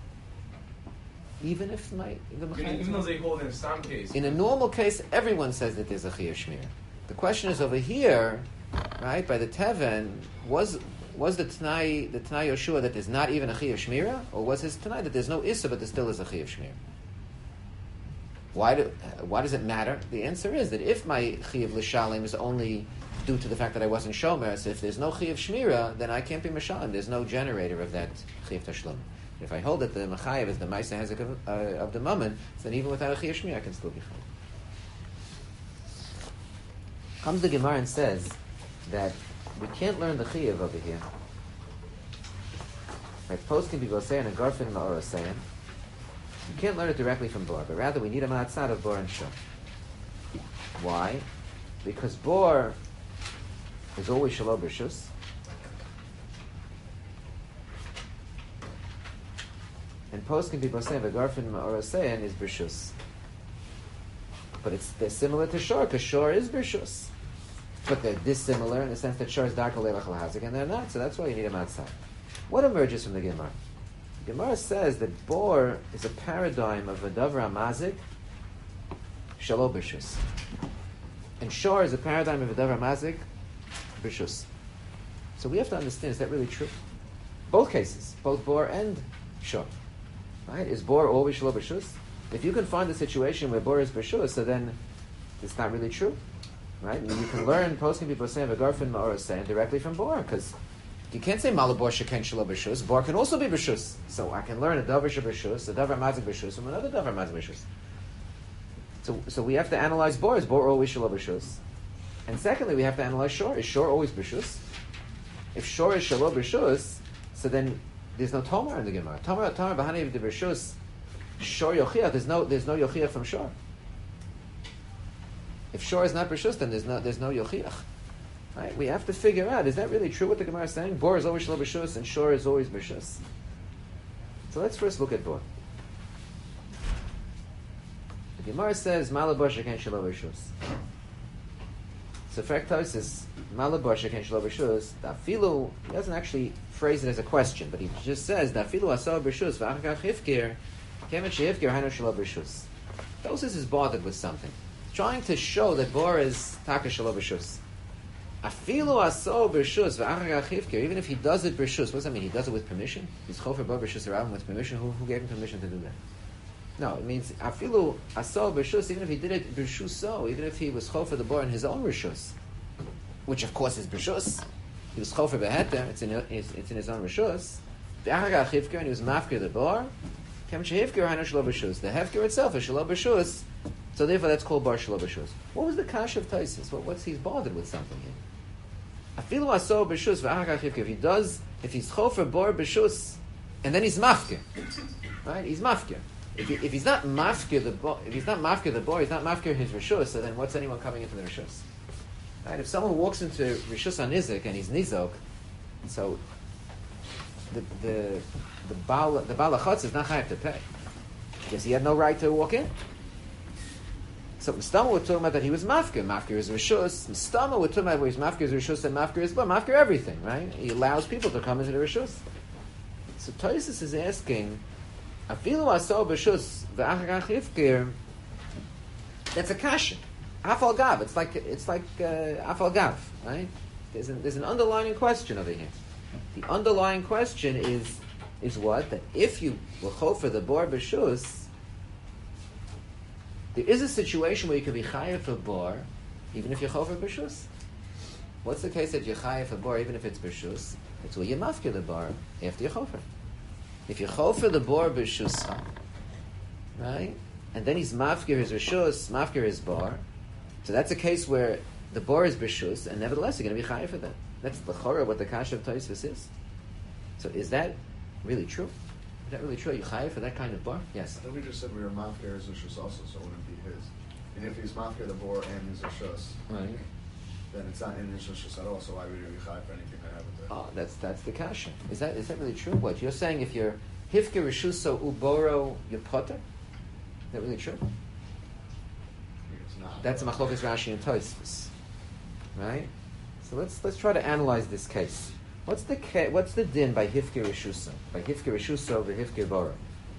Even if my the Even, even though they hold in a stam case. In a normal case, everyone says that there's a chiyuv shmira. The question is over here, right? By the teven, was was the Tanai the Tanai Yoshua that there's not even a chiyuv shmira, or was his Tanai that there's no issa but there still is a chiyuv shmira? Why do why does it matter? The answer is that if my chiyuv l'shalim is only due to the fact that I wasn't shomer, so if there's no chiyuv shmira, then I can't be mishalim. There's no generator of that chiyuv tashlum. If I hold that the mechayev is the ma'aseh hezek of, uh, of the mammon, then even without a chiyuv shmira, I can still be chayav. Comes the Gemara and says that we can't learn the chiyuv over here. Right, post can be gosein and garfin ma'orosein. You can't learn it directly from bor, but rather we need a ma'atzad of bor and shor. Why? Because bor is always shalom b'shus. And post can be gosein and garfin ma'orosein is b'shus. But it's they're similar to shor, because shor is b'shus. But they're dissimilar in the sense that shor is dark leilach al-hazik, and they're not, so that's why you need a matzah. What emerges from the Gemara? The Gemara says that bor is a paradigm of a davar mazik shalo b'shus. And shor is a paradigm of a davar mazik b'shus. So we have to understand, is that really true? Both cases, both bor and shor. Right? Is bor always shelo b'shus? If you can find a situation where bor is b'shus, so then it's not really true. Right? And you can learn, posting people saying, v'garfin ma'or saying directly from bor, because you can't say malabor sheken shelo b'shus. Bor can also be b'shus. So I can learn a davar b'shus, a davar mazik b'shus, from another davar mazik b'shus. So, so we have to analyze bor. Is bor always shelo b'shus? And secondly, we have to analyze shor. Is shor always b'shus? If shor is shelo b'shus, so then there's no tomar in the Gemara. Tomar, tomar b'hanei of the b'shus, shor yochiach. There's no, there's no yochiach from shor. If shor is not b'shus, then there's no, there's no yochiach. Right? We have to figure out, is that really true what the Gemara is saying? Bor is always shelo b'shus and shor is always b'shus. So let's first look at bor. The Gemara says, malabor sheken shelo b'shus. So Frektos is malabor sheken shelo b'shus. Dafilu, he doesn't actually phrase it as a question, but he just says, dafilu asar b'shus v'achakach hifkir kemet shehifkir hainu shelo b'shus. Tosis is bothered with something. He's trying to show that bor is taka shelo b'shus. Afilu asar b'shus v'achakach hifkir, even if he does it b'shus, what does that mean? He does it with permission? He's chofer bor b'shus around with permission? Who, who gave him permission to do that? No, it means afilu asar b'shus, even if he did it b'shus so, even if he was chofer the bor in his own rishus, which of course is b'shus, he was chofer b'heter, it's in his, it's in his own rishus. V'achagach hifker, and he was mafker the bor. Kem shehifker hainu shelo b'shus. The hefker itself is shelo b'shus, so therefore that's called bar shelo b'shus. What was the kash of Taisus? What, what's he's bothered with something here? Afilu asar b'shus v'achagach hifker. If he does, if he's chofer bor b'shus, and then he's mafker, right? He's mafker. If, he, if he's not mafker the bo, if he's not mafker the boy, he's not mafker his rishus. So then, what's anyone coming into the rishus? Right? If someone walks into rishus on nizik and he's nizok, so the the the bal the balachotz is not chayav to pay because he had no right to walk in. So Mistama we're talking about that he was mafker. Mafker is rishus. Mistama we're talking about where he's mafker is rishus and mafker is but mafker everything. Right? He allows people to come into the rishus. So Tosis is asking. Afilu asar b'shus v'achagach hifker. That's a kasha. Afal gav. It's like it's like uh, afal gav, right? There's an, there's an underlying question over here. The underlying question is is what that if you will chofer the bor b'shus, there is a situation where you can be chayav for bor, even if you're chofer b'shus. What's the case that you're chayav for bor even if it's b'shus? It's where you mafkir the bor after you chofer. If you chofer the bor b'shuscha, right, and then he's mafkir his rishus, mafkir his bor, so that's a case where the bor is b'shus, and nevertheless you're going to be chayav for that. That's the chorah what the kasha of Tosfos is. So is that really true? Is that really true? Are you chayav for that kind of bor? Yes. I thought we just said we were mafker his rishus also, so it wouldn't be his. And if he's mafker the bor and his rishus, Right. then it's not in his rishus at all. So why would you be chayav for anything that happened there? Oh, that's that's the kasha. Is that is that really true? What you're saying? If you're hifker rishuso uboro you're potter, is that really true? It's not. That's a machlokas Rashi and Tosfos, right? So let's let's try to analyze this case. What's the ca- what's the din by hifker rishuso? By hifker rishuso over hifker boro?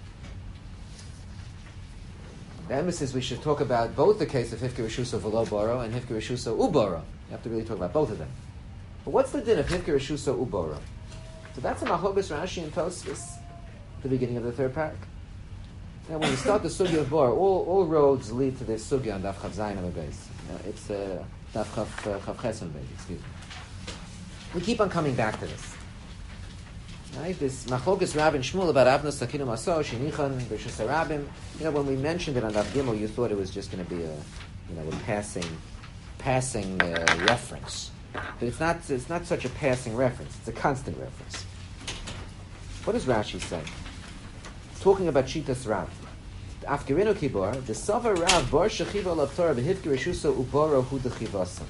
The emphasis we should talk about both the case of hifker rishuso v'lo boro and hifker rishuso uboro. You have to really talk about both of them. But what's the din of hifker rishuso uboro? So that's a machlokas Rashi and Tosfos, the beginning of the third parak. Now, when we start the sugya of bor, all, all roads lead to this sugya on daf chav zayin on the base. It's uh, daf chav uh, chav ches on the base. Excuse me. We keep on coming back to this. Right? This machlokas Rav and Shmuel about avnos sakinu maso shenichon b'shus harabim. You know, when we mentioned it on daf gimel, you thought it was just going to be a, you know, a passing, passing uh, reference. But it's not. It's not such a passing reference. It's a constant reference. What does Rashi say? Talking about Shitas Rav. Afgerinu kibor, the Sava Rav bar shechiva la Torah behifker reshuso uboro hu dechivasa.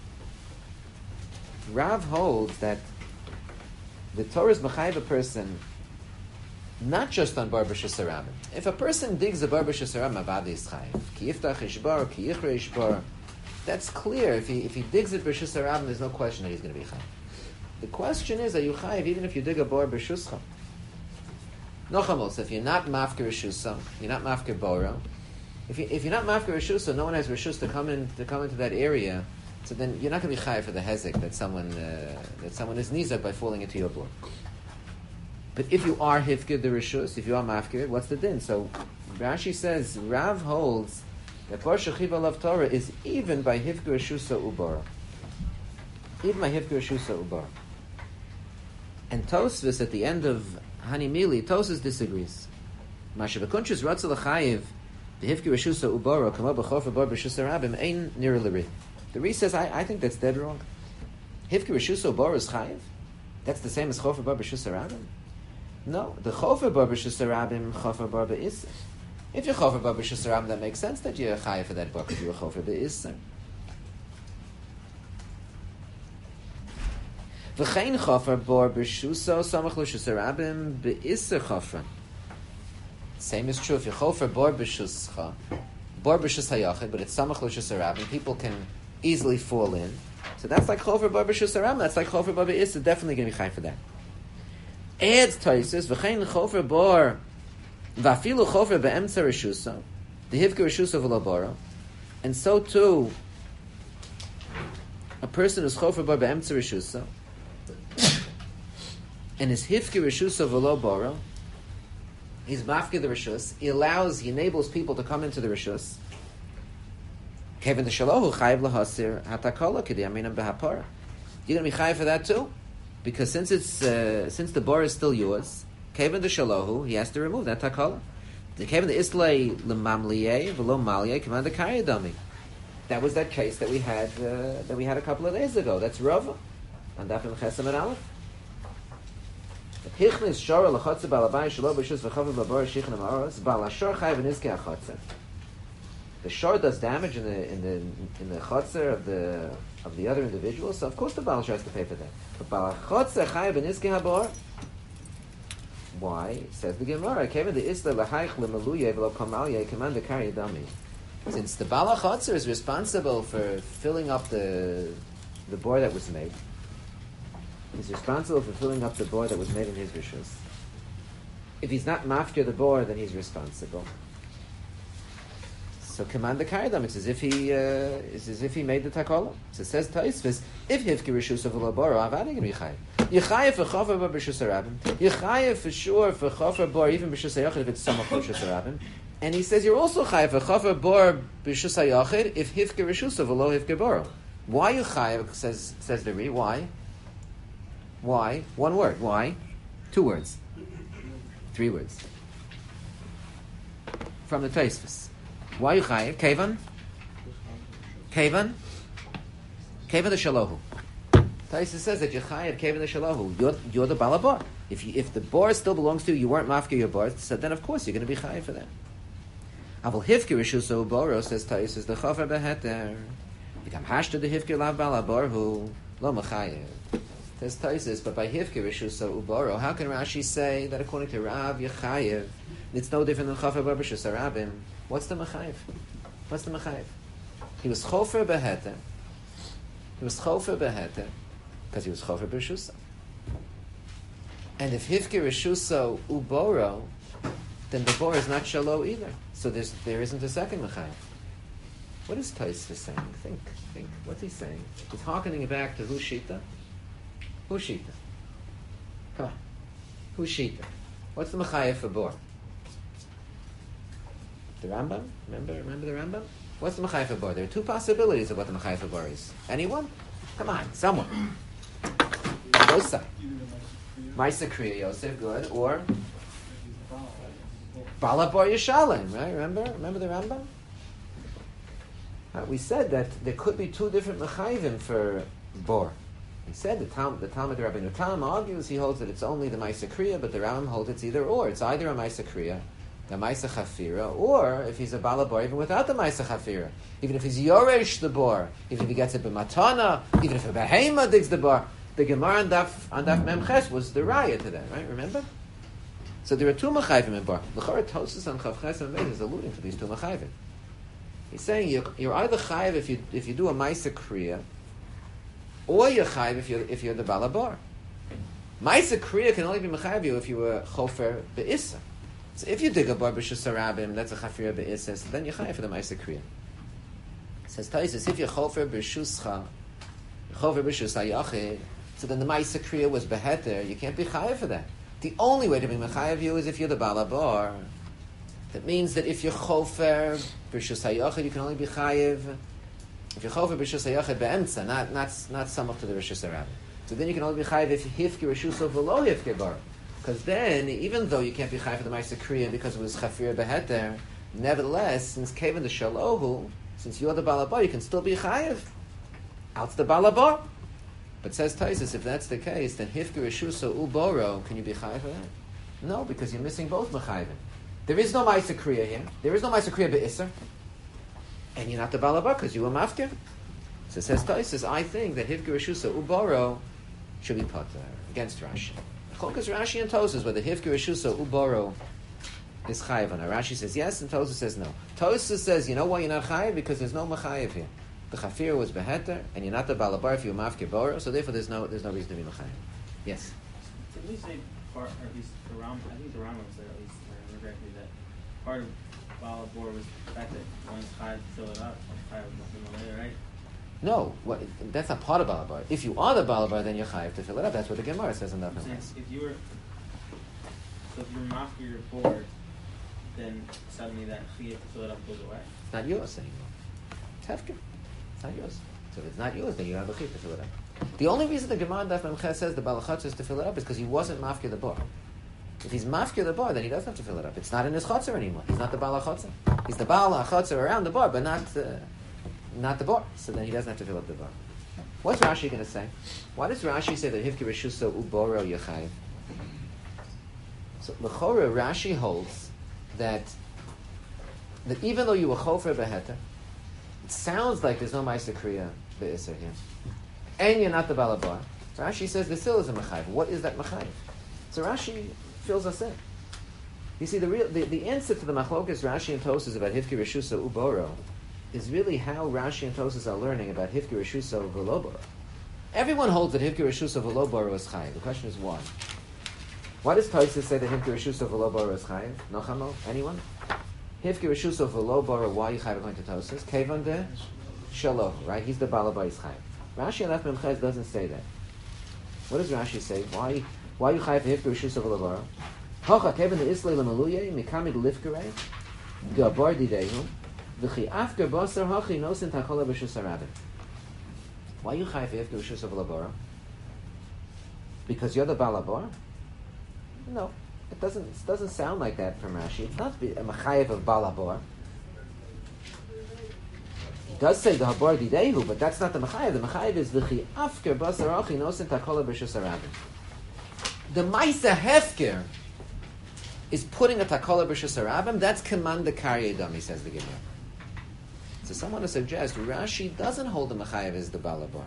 Rav holds that the Torah is mechayiv a person not just on bar b'shus harabim. If a person digs a bar b'shus harabim, avada is chayiv. Ki yiftach ishbar, ki yichre ishbar. That's clear. If he if he digs it b'shus harabim, there's no question that he's going to be chayiv. The question is, are you chayiv even if you dig a bar b'shuscha? Nochamos, if you're not mafker rishusam, you're not mafker boro, If you if you're not mafka reshus, so no one has reshus to come in to come into that area, so then you're not going to be chayav for the hezek that someone uh, that someone is nizak by falling into your bor. But if you are hifkid the reshus, if you are mafkid, what's the din? So Rashi says Rav holds that bar shechiva lav Torah is even by hifkid reshusa ubara, even by hifkid reshusa ubara. And Tosfos at the end of Hanimili, Tosfos disagrees. Masha b'kunchus ratzel l'chayiv the hifki reshusa ubara kamo b'chofer bar b'shusa rabim ein nir l'ri. The Ri says I, I think that's dead wrong. Hifki reshusa ubara is chayiv. That's the same as chofer bar b'shusa rabim. No, the chofer bar b'shusa rabim chofer bar b'isser. If you're chofer bar b'shusa rabim, that makes sense that you're chayiv for that bar because you're chofer b'isser. V'chein chofer bar b'shusa samach l'shusa rabim b'isser chofran. Same is true if you chofer bor b'shuscha, bor b'shus hayachid, but it's samach l'shus harabim, people can easily fall in. So that's like chofer bor b'shus harabim. That's like chofer bor b'isser. Definitely going to be chai for that. Adds Taisus v'chein chofer bor v'afilu chofer be'emtza reshusa, the hivka reshusa v'labora, and so too a person who's chofer bor be'emtza reshusa and his hivka reshusa v'labora. He's mafka the rishus. He allows, he enables people to come into the rishus. Kevin the shalohu chayiv lahasir hatakola k'di aminam behapara. You're going to be chayiv for that too, because since it's uh, since the bar is still yours, Kevin the shalohu, he has to remove that takola. The Kevin the islay lemamliye v'lo malye command the kariyadami. That was that case that we had uh, that we had a couple of days ago. That's Rava and Dafim Chesam and Aleph. Hichnis shara lachatze balabai shelo b'shus v'chavu b'bar shichna ma'aros balashar chayv v'nizke achatze. The shar does damage in the in the in the chatzer of the of the other individuals, so of course the balashar has to pay for that. But balachatze chayv v'nizke habar. Why? Says the Gemara. Kevin the isla lahaich lemaluye v'lo kamalye command the kariyadami. Since the balachatzer is responsible for filling up the the bor that was made. He's responsible for filling up the bor that was made in his rishus. If he's not mafkir the bor, then he's responsible. So command the karidam. It's as if he uh, it's as if he made the takola. So it says Taisvis, if hivki rishus of a bor, avani can be chayiv. Yechayiv for chofer bor b'shus harabim. Yechayiv for sure for chofer bor even b'shus hayachid if it's samach b'shus harabim. And he says you're also chayiv for chofer bor b'shus hayachid if hivki rishus of a lo hivki bor. Why you chayiv? Says says the Ri. Why? Why? One word. Why? Two words. Three words. From the Tosfos. Why you chayiv? Kevan? Kevan? Kevan the shalohu. Tosfos says that you chayiv Kevan the shalohu. You're, you're the balabar. If you, if the bar still belongs to you, you weren't mafka your bar, so then of course you're going to be chayiv for that. Aval hivki rishuso boro, says Tosfos, the chofer beheter. Become hashta the hivki lav balabar hu lo machayiv. Says Tosfos, but by hivki reshusa ubaro, how can Rashi say that according to Rav Yechayev, it's no different than chofer bar b'shusa rabim? What's the machayev? What's the machayev? He was chofer beheter. He was chofer beheter because he was chofer b'shusa. And if hivki reshusa ubaro, then the bor is not shalo either. So there's there isn't a second machayev. What is Tosfos saying? Think, think. What's he saying? He's harkening back to who's shita. Who's shita? Come on. Who's shita? What's the mechayev for bor? The Rambam? Remember? Remember the Rambam? What's the mechayev for bor? There are two possibilities of what the mechayev for bor is. Anyone? Come on, someone. Both sides. Maisa Kriya Yosef, good, or Bala Bor Yishalem, right? Remember? Remember the Rambam? Uh, we said that there could be two different mechayivim for bor. He said the Talmud, the Talmud Rabbeinu Tam argues, he holds that it's only the Maisa Kriya, but the Rambam holds it's either or. It's either a Maisa Kriya, the Maisa Chafira, or if he's a Bala Bor, even without the Maisa Chafira. Even if he's Yoresh the bor, even if he gets it b'matana, even if a Behema digs the bor. The Gemara on Daf, on Daf Memches was the raya to that, right? Remember? So there are two mechayvim in bar. The Chorah Tosfos on Chav Ches and Beis is alluding to these two mechayvim. He's saying you're, you're either chayiv if you if you do a Maisa Kriya, or you're chayiv if you're if you're the Bala Bor. Maisa Kriya can only be mechayiv you if you were chofer be'issa. So if you dig a bar b'shus harabim, that's a chafir be'isser, so then you're chayav for the ma'aser kriya. Says Taisus, if you're chofer b'shuscha, chofer b'shus hayachid, so then the ma'aser kriya was beheter, you can't be chayav for that. The only way to be mechayav you is if you're the balabar. That means that if you're chofer b'shus hayachid, you can only be chayav. If you're chofer b'shus hayachid be'emtza, not not not samach to the b'shus harabim. So then you can only be chayav if you hifki reshuso v'lo hifki bar. Because then, even though you can't be chayav for the ma'aser kriya because it was chafir beheter, nevertheless, since kaven the shalohu, since you're the balabar, you can still be chayav. Out the balabar. But says Taisus, if that's the case, then hifki reshuso uboro, can you be chayav for that? No, because you're missing both mechayavim. There is no ma'aser kriya here. There is no ma'aser kriya be'isser. And you're not the balabar because you were mafkir. So says Taisus, I think that hifki reshuso uboro should be put against Rashi. Chokas Rashi and Tosas, whether hifki reshuso uboro is chayiv on her. Rashi says yes, and Tosas says no. Tosas says, you know why you're not chayiv? Because there's no machayiv here. The chafir was beheter, and you're not the balabar if you're mafkir boro, so therefore there's no there's no reason to be machayiv. Yes. Did we say part, or at least the Ram? I think the Ram said at least, if I remember correctly, that part of balabor was the fact that one's chayiv to fill it up, or chayiv to fill it later, right? No, what, that's not part of balabar. If you are the balabar, then you're chayiv to fill it up. That's what the Gemara says in that place. If you were, so if you're mafkir your board, then suddenly that chayiv to fill it up goes away. It's not yours anymore. It's hefker. It's not yours. So if it's not yours, then you have a chayiv to fill it up. The only reason the Gemara Daf Memches says the balachatz is to fill it up is because he wasn't mafkir the bar. If he's mafkir the bar, then he doesn't have to fill it up. It's not in his chotzer anymore. He's not the balachatz. He's the balachatz around the bar, but not. Uh, Not the bar, so then he doesn't have to fill up the bar. What's Rashi going to say? Why does Rashi say that hifki reshuso uboro yechayiv? So l'chora Rashi holds that that even though you were chofer beheta, it sounds like there's no ma'aser kriya be'isser here, and you're not the balabar. Rashi says there still is a mechayiv. What is that mechayiv? So Rashi fills us in. You see, the real the, the answer to the machlokas Rashi and Tosas about hifki reshuso uboro is really how Rashi and Tosas are learning about hifki reshuso v'lo. Everyone holds that hifki reshuso v'lo is chayiv. The question is why? Why does Tosas say that hifki reshuso v'lo is chayiv? Nochamo? Anyone? Hifki reshuso v'lo, why are you chayiv according to Tosas? Kevan de shaloh, right? He's the balabai is chayiv. Rashi and Alef Memches doesn't say that. What does Rashi say? Why why are you chayiv hifki reshuso v'lo? Hocha kevan de islay l'maluye mikamid lifkerei gabar didehu. Why you chayiv after rishus of labora? Because you're the balabar? No, it doesn't. It doesn't sound like that from Rashi. It's not a machayev of balabar. He does say the habar didehu, but that's not the machayev. The machayev is v'chi afker basar hachi nosin takola b'rishus harabim. The ma'isa hefker is putting a takola b'rishus harabim. That's command the karye dami, says the Gemara. So someone to suggest Rashi doesn't hold the Mechayev as the Balabar.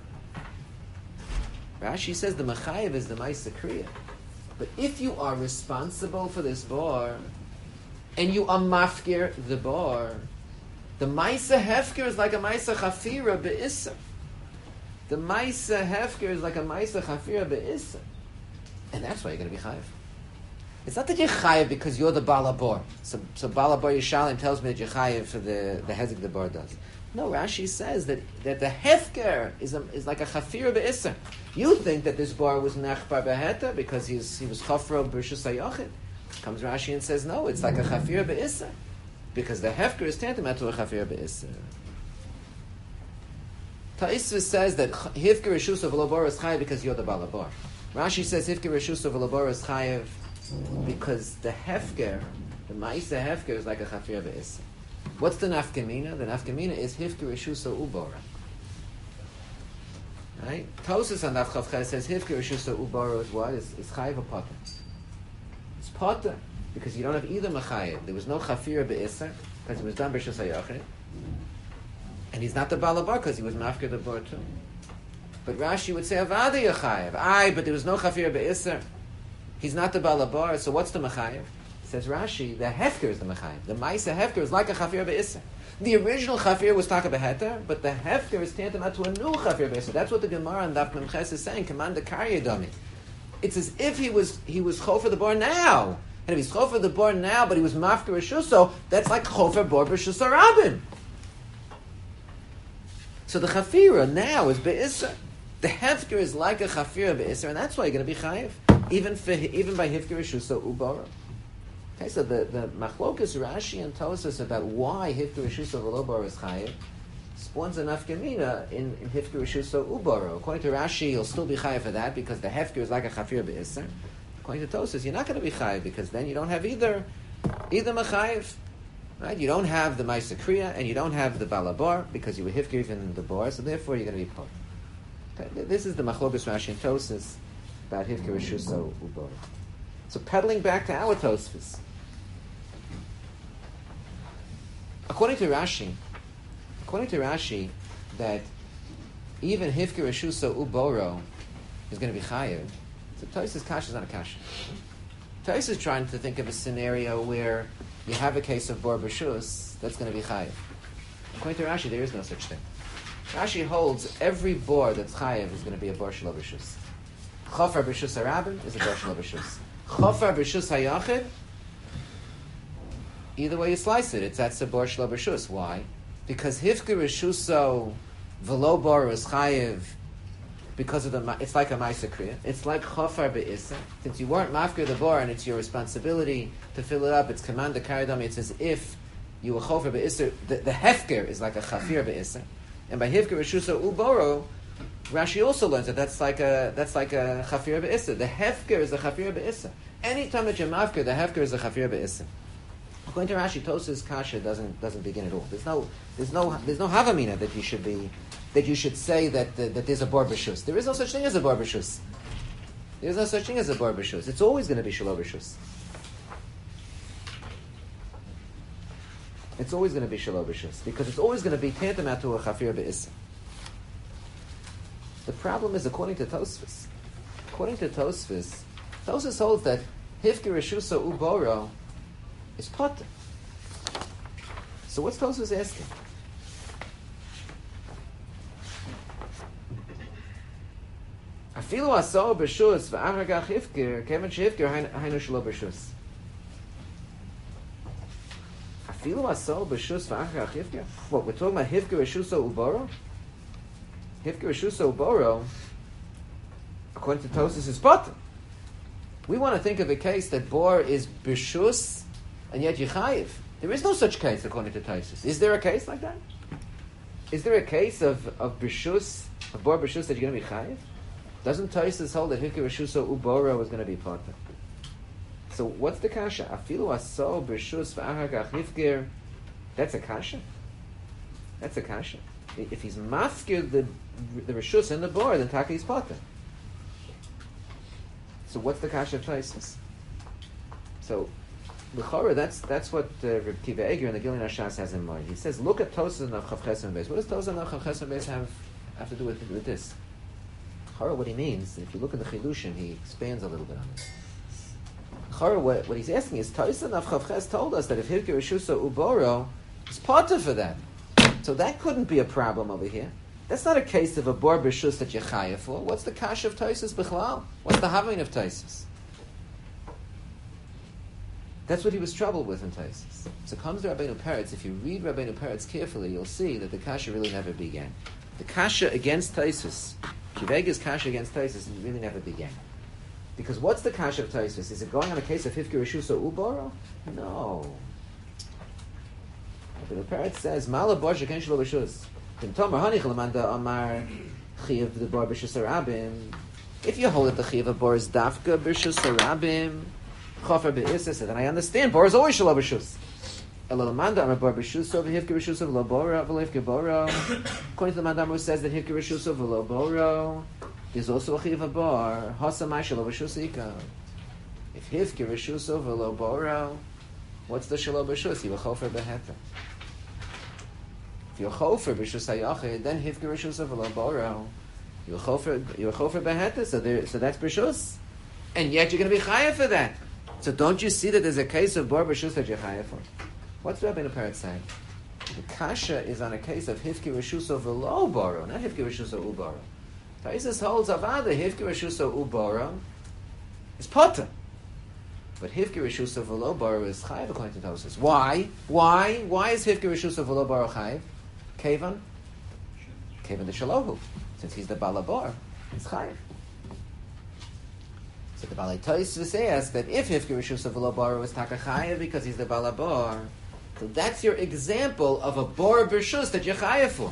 Rashi says the Mechayev is the Maisa Kriya. But if you are responsible for this bar, and you are mafkir the bar, the Maisa Hefker is like a Maisa Chafira be'issa. The Maisa Hefker is like a Maisa Chafira be'issa. And that's why you're going to be Chayev. It's not that you're chayiv because you're the balabor. So, so balabor Yishalim tells me that you're chayiv for the the hezek the bar does. No, Rashi says that, that the hefker is a, is like a chafir be'isser. You think that this bar was nechbar beheta because he's he was chafro b'rishus hayachid. Comes Rashi and says no, it's like a chafir be'isser because the hefker is tantamount to a chafir be'isser. Ta'isvis says that hifker rishus of labor is chayiv because you're the balabor. Rashi says hifker rishus of labor is chayiv because the hefker, the ma'isa hefker, is like a chafir be'isser. What's the nafkamina? The nafkamina is hifker reshusa ubora. Right? Tosas on Daf Chav Ches says hifker reshusa ubora is what? Is is chayiv a potter. It's potter because you don't have either machayev. There was no chafir be'isser because it was done b'shus hayachid, and he's not the balabar because he was mafker the bar too. But Rashi would say avada yachayev. Aye, but there was no chafir be'isser. He's not the balabar, so what's the mechayev? Says Rashi, the hefker is the mechayev. The ma'isa hefker is like a chafir be'isser. The original chafir was taka beheter, but the hefker is tantamount to a new chafir be'isser. That's what the Gemara and Daf Memches is saying. Command the karye dummy. It's as if he was he was chofer the bar now, And if he's chofer the bor now, but he was mafker reshuso, that's like chofer bor b'shus harabim. So the chafira now is be'isser. The hefker is like a chafira be'isser, and that's why you're going to be chayiv, even for even by hefker reshuso ubara. Okay, so the the machlokas Rashi and Tosas about why hefker reshuso v'lo is chayiv spawns enough gemina in in hefker reshuso ubara. According to Rashi, you'll still be chayiv for that because the hefker is like a chafira be'isser. According to Tosas, you're not going to be chayiv because then you don't have either either machayiv. Right? You don't have the Maisa Kriya and you don't have the Balabar because you were Hifker even in the bar, so therefore you're going to be Pot. Okay? This is the Machlokas Rashi and Tosfos about Hifker Reshuso Ubar. So pedaling back to our Tosfos. According to Rashi, according to Rashi, that even Hifker Reshuso Uboro is going to be Chayev. So Tosfos Kasha is not a Kasha. Tosfos is trying to think of a scenario where you have a case of bor b'shus, that's going to be chayiv. According to Rashi, there is no such thing. Rashi holds every bor that's chayiv is going to be a bor shelo b'shus. Chofar b'shus harabim is a bor shelo b'shus. Chofar b'shus hayachid, either way you slice it, it's that's a bor shelo b'shus. Why? Because hifker reshuso v'lo bor is chayiv because of the, it's like a Maisa Kriya. It's like Chofar Be'issa. Since you weren't Mafker the Bor and it's your responsibility to fill it up, it's command to carry them, it's as if you were Chofar Be'issa. The, the Hefker is like a Chafir Be'issa. And by Hefker Reshusa Uboro, Rashi also learns that that's like a, that's like a Chafir Be'issa. The Hefker is a Chafir Be'issa. Anytime that you're Mafker, the Hefker is a Chafir Be'issa. According to Rashi, Tosas Kasha doesn't, doesn't begin at all. There's no, there's no, there's no Havamina that you should be, that you should say that uh, that there's a bor b'shus. There is no such thing as a bor b'shus. There is no such thing as a bor b'shus. It's always going to be shelo b'shus. It's always going to be shelo b'shus because it's always going to be tantamount to a chafir be'issa. The problem is, according to Tosfos, according to Tosfos, Tosfos holds that hifker reshusa uboro is potter. So what's Tosfos asking? Afilu asor b'shus v'achar kach hifker, kevan shehifker hainu shelo b'shus. Afilu asor b'shus v'achar kach hifker. What, we're talking about hifker reshusa uboro? Hifker reshusa uboro, according to Tosfos, is potter. We want to think of a case that bor is b'shus and yet yichayiv. There is no such case according to Tosfos. Is there a case like that? Is there a case of of b'shus, of bor b'shus that you're going to be chayiv? Doesn't Tosfos hold that hifker reshusa uboro is going to be potter? So what's the kasha? Afilu asor b'shus v'achar kach hifker. That's a kasha. That's a kasha. If he's mafkir the the reshus and the bor, then taka is potter. So what's the kasha of Tosfos? So l'chora, that's that's what uh, Reb Kiva Eger and the Gilin Hashas has in mind. He says, look at Tosfos and Chav Chesed Beis. What does Tosfos and Chav Chesed Beis have have to do with with this? L'chora, what he means, if you look at the Chilushin, he expands a little bit on it. L'chora, what, what he's asking is, Tosfos and Chav Chesed told us that if Hivke Reshusa Uboro is potter for that, so that couldn't be a problem over here. That's not a case of a bor b'shus that you're chayav for. What's the kasha of Tosfos b'chlal? What's the having of Tosfos? That's what he was troubled with in Tosfos. So comes to Rabbeinu Peretz. If you read Rabbeinu Peretz carefully, you'll see that the kasha really never began. The kasha against Tosfos, Kivega's kasha against Tosfos, really never began. Because what's the kasha of Tosfos? Is it going on a case of Hifker Reshusa Uboro? No. Rabbeinu Peretz says, Mala bor sheken shelo b'shus. If you hold it the chiv of bor is dafka b'shus harabim chofer be'issa, then I understand bor is always shelo b'shus. Elamanda amar bor b'shus over hifker b'shus of lo bora v'lo hifker boro. According to the Mandamar who says that hifker b'shus of lo boro is also a chiv of bor hasamai shelo b'shus ika. If hifker b'shus of lo boro, what's the shelo b'shus? You chofer beheta. If you're chofer b'shus hayachid, then hifker b'shus of lo boro. You're chofer, you're chofer beheta, so there, so that's b'shus, and yet you're going to be chayav for that. So don't you see that there's a case of bor b'shus that you're chayav for? What's Rabbeinu Peretz saying? The kasha is on a case of hifker b'shus of lo boro, not hifker b'shus of uboro. Tosfos holds avada hifker b'shus of uboro is potter, But Hifker Rishusa V'lo Baro is Chayiv according to Tosfos. Why? Why? Why is Hifker Rishusa V'lo Baro Chayiv? Kevan? Kevan the Shalohu. Since he's the Balabar, it's Chayiv. So the Balei Tosfos asks that if Hifker Rishusa V'lo Baro is Taka Chayiv because he's the Balabar, so that's your example of a Bor B'Rishus that you're Chayiv for.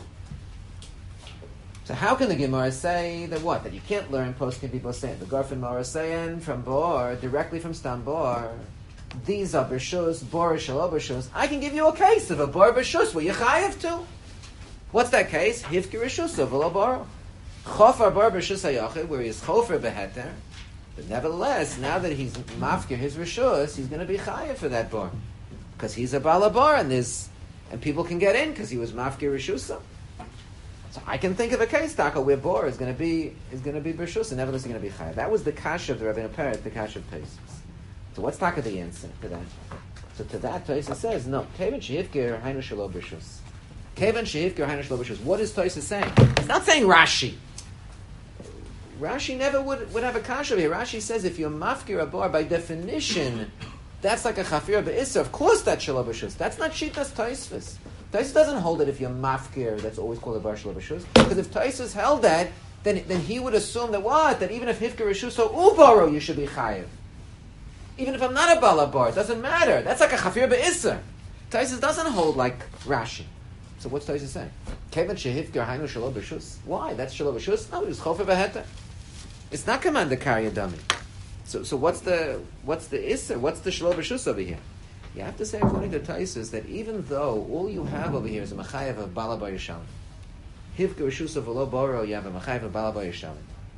So how can the Gemara say that what? That you can't learn Poskim Bibosein, the Garfin Marasayan from Bor, directly from Stam Bor. These are B'Rishus, Bor Shalo B'Rishus. I can give you a case of a Bor B'Rishus where you're Chayiv to. What's that case? Hifker Rishusa V'lo Baro. Chofar Bor B'Rishus HaYachid, where he is Chofer Beheter. But nevertheless, now that he's Mafkir his Rishus, he's going to be Chayiv for that Bor. Because he's a Balabar, and there's, and people can get in because he was Mafkir Rishusa. So I can think of a case, Taka, where Bor is going to be is going to be B'Rishus, and nevertheless he's going to be Chayiv. That was the Kasha of the Rabbeinu Peret, the Kasha of Tosfos. So what's Taka the answer to that? So to that, Tosfos says, no, Kevan Shehivkir Hainu Shelo B'Rishus. Kevan Shehivkir Hainu Shelo B'Rishus. What is Tosfos saying? It's not saying Rashi. Rashi never would, would have a Kasha here. Rashi says if you're Mafkir a Bor, by definition, that's like a Chafir B'Isser. Of course that's Shelo B'Rishus. That's not Shitas Tosfos. Tosfos doesn't hold it if you're mafkir, that's always called a bar shelo b'rishus. Because if Tosfos held that, then then he would assume that what? That even if hifker rishus or ubaro, you should be chayiv. Even if I'm not a balabar, it doesn't matter. That's like a chafir be'isser. Tosfos doesn't hold like Rashi. So what's Tosfos saying? Kevan shehifker hainu shelo b'rishus. Why? That's shelo b'rishus? No, it's chofer beheter. It's not command to carry a dummy. So so what's the what's the isser? What's the shelo b'rishus over here? You have to say, according to Tosfos, that even though all you have over here is a machayev of balabar yishalim, hivka rishus of v'lo boro, you have a machayev of balabar yishalim.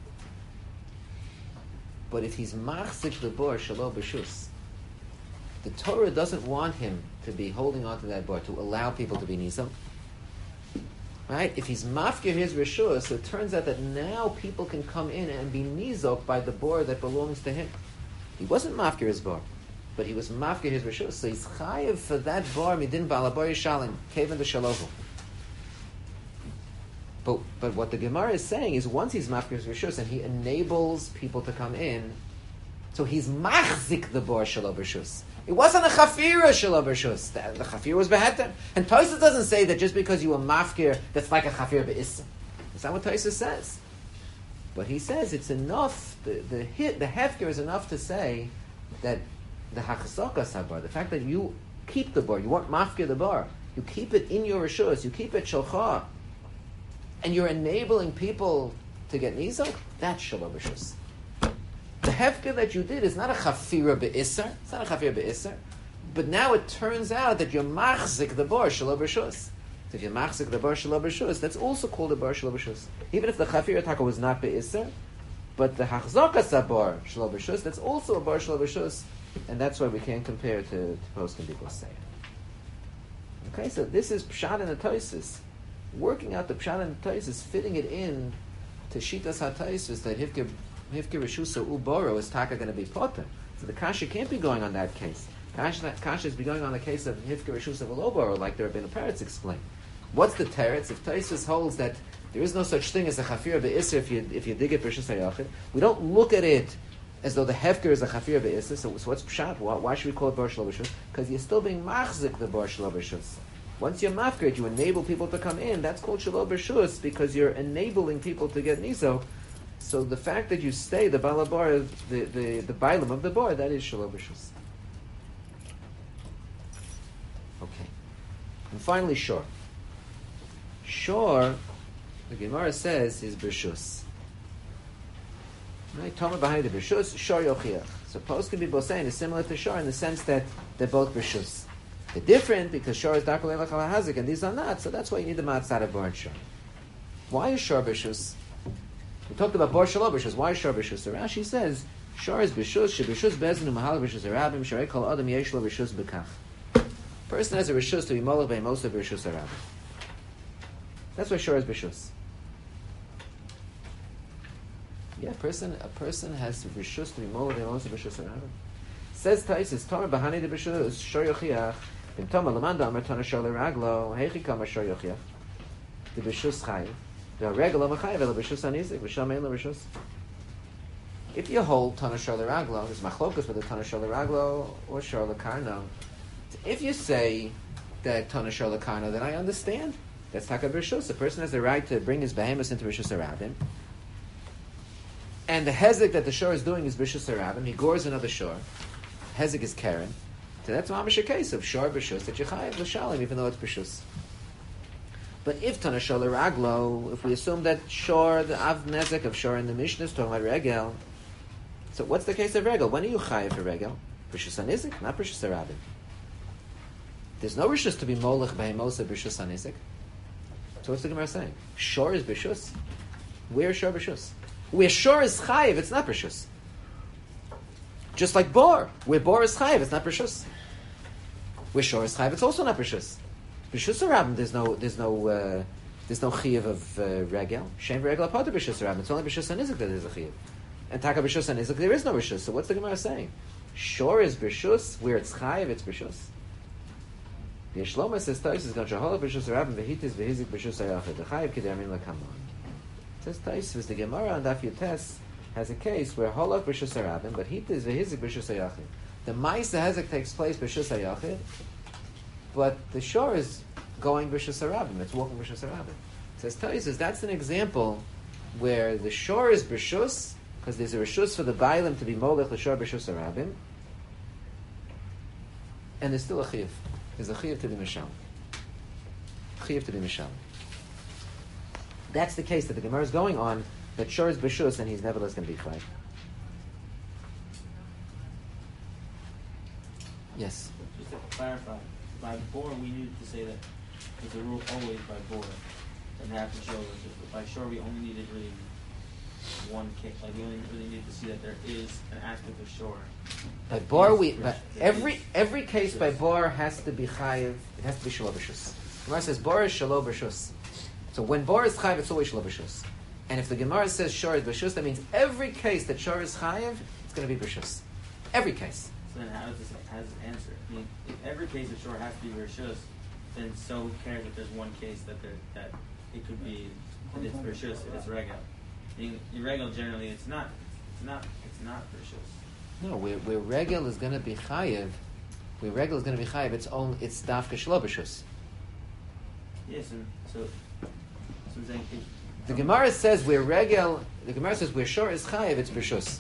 But if he's machzik the bor shelo b'shus, the Torah doesn't want him to be holding on to that bor to allow people to be nizam. Right? If he's mafkir his rishus, so it turns out that now people can come in and be nizok by the bor that belongs to him. He wasn't mafkir his bor, but he was mafkir his rishus, so he's chayiv for that bar midin balabar yishalim kevan the shalohu. But but what the Gemara is saying is once he's mafkir his rishus and he enables people to come in, so he's machzik the bar shalo rishus. It wasn't a chafira shalo rishus. The, the chafir was beheter. And Tosfos doesn't say that just because you were mafkir, that's like a chafir be'issa. That's not what Tosfos says. But he says it's enough. The the hit the hefker is enough to say that the hachasaka sabar, the fact that you keep the bar, you want mafkir the bar, you keep it in your rishus, you keep it shalcha, and you're enabling people to get nizok, that's shalo rishus. The hefker that you did is not a chafira be'isser, it's not a chafira be'isser, but now it turns out that you're machzik the bar shalo rishus. So if you're machzik the bar shalo rishus, that's also called a bar shalo rishus. Even if the chafira taka was not be'isser, but the hachzaka sabar shalo rishus, that's also a bar shalo rishus. And that's why we can't compare it to, to Poskim Bibosein. Okay, so this is Pshat and the Tosfos. Working out the Pshat and the Tosfos, fitting it in to Shitas HaTosfos that Hifker Rishusa Uboro is Taka going to be Potter. So the Kasha can't be going on that case. Kasha, Kasha is be going on the case of Hifker Rishusa V'lo like the Rabbeinu Peretz explained. What's the teretz? If Tosfos holds that there is no such thing as a Chafir Be'isr if you, if you dig it Rishus HaYachid, we don't look at it as though the hefker is a chafir be'isser. So, so what's pshat? Why, why should we call it bar shelo b'rishus? Because you're still being machzik the bar shelo b'rishus. Once you're mafkir, you enable people to come in. That's called shelo b'rishus because you're enabling people to get nizok. So the fact that you stay the balabar, the the the bailam of the bar, that is shelo b'rishus. Okay, and finally shor. Shor, the Gemara says, is b'rishus. Right, Tomer behind the b'rishus, shor yochiach. So Poskim Bibosein is similar to shor in the sense that they're both b'rishus. They're different because shor is darkol elach al hazik and these are not. So that's why you need the matzah of bar and shor. Why is shor b'rishus? We talked about bar shelo b'rishus. Why is shor b'rishus? So Rashi says shor is b'rishus. She b'rishus bezin u'mahal b'rishus arabim. Sharei kol adam yesh lo b'rishus b'kach. Person has a rishus to be molech be'imosa b'rishus arabim. That's why shor is b'rishus. Yeah, person a person has rishus to be molech be'imosa b'rishus arabim. Says Tosfos, Tomer bahani de b'rishus shor yochiach. Ben Tomer lamanda amar tana shor leraglo heichi kama shor yochiach. The b'rishus chayiv. The regel of a chayiv el b'rishus anizik v'sham ein lo b'rishus. If you hold Tana Shor L'Raglo, there's machlokas whether Tana Shor L'Raglo or Shor L'Karno. If you say that Tana Shor L'Karno, then I understand. That's Taka B'Rishus. The person has the right to bring his behemoths into Rishus Harabim. And the hezek that the shor is doing is B'Rishus Harabim. He gores another shor. Hezek is Karen. So that's mamish a case of shor B'Rishus that you chayav l'shalim, even though it's B'Rishus. But if Tana Shor L'Raglo, if we assume that shor, the av nezek of shor in the Mishnah is talking about regel, so what's the case of regel? When are you chayav for regel? B'Rishus HaNizik, not B'Rishus Harabim. There's no rishus to be molech behemosa B'Rishus HaNizik. So what's the Gemara saying? Shor is B'Rishus. Where is shor B'Rishus? Where shor is chayiv, it's not B'Rishus. Just like bor, where bor is chayiv, it's not B'Rishus. Where shor is chayiv, it's also not B'Rishus. B'Rishus Harabim, there's no, there's no, uh, there's no chayiv of uh, regel. Shem regel apart B'Rishus Harabim. It's only B'Rishus HaNizik that there's a chayiv. And taka B'Rishus HaNizik, there is no B'Rishus. So what's the Gemara saying? Shor is B'Rishus, where it's chayiv, it's B'Rishus. The Yishloma says Tais is going to hold B'Rishus Harabim v'hitis v'hizik B'Rishus HaYachid. The chayiv k'dermin l'kamon. Says Tais, the Gemara on Daf Yutes has a case where Holach B'Rishus Harabim, but Hitis v'Hizik B'Rishus HaYachid. The Ma'isa Hezek takes place B'Rishus HaYachid, but the shor is going B'Rishus Harabim. It's walking B'Rishus Harabim. Says Tais, that's an example where the shor is B'Rishus, because there's a Rishus for the Bailim to be Molech l'Shor B'Rishus Harabim, and there's still a Chiv. There's a Chiv to be Mishal. Chiv to be Mishal. That's the case that the Gemara is going on, that shor is B'Rishus and he's nevertheless going to be five. Yes? Just to clarify, by bor we needed to say that it's a rule always by bor and have to show that by shor we only needed really one case. Like we only really need to see that there is an aspect of shor. By bor we but every every case by bor has to be chayiv, it has to be shelo B'Rishus. The Gemara says bor is shelo B'Rishus. So when bor is chayiv, it's always shelo B'Rishus. And if the Gemara says shor is B'Rishus, that means every case that shor is chayiv, it's going to be B'Rishus. Every case. So then how does this how does it answer? I mean, if every case of shor has to be B'Rishus, then so who cares if there's one case that there that it could be that it's B'Rishus, if it's regel. I mean, irregel generally it's not it's not it's not B'Rishus. No, where where regel is going to be chayiv, where regel is going to be chayiv, it's only it's dafka shelo B'Rishus. Yes, and so so I'm saying if, The Gemara says where regel, the Gemara says where shor is chayiv, it's B'Rishus.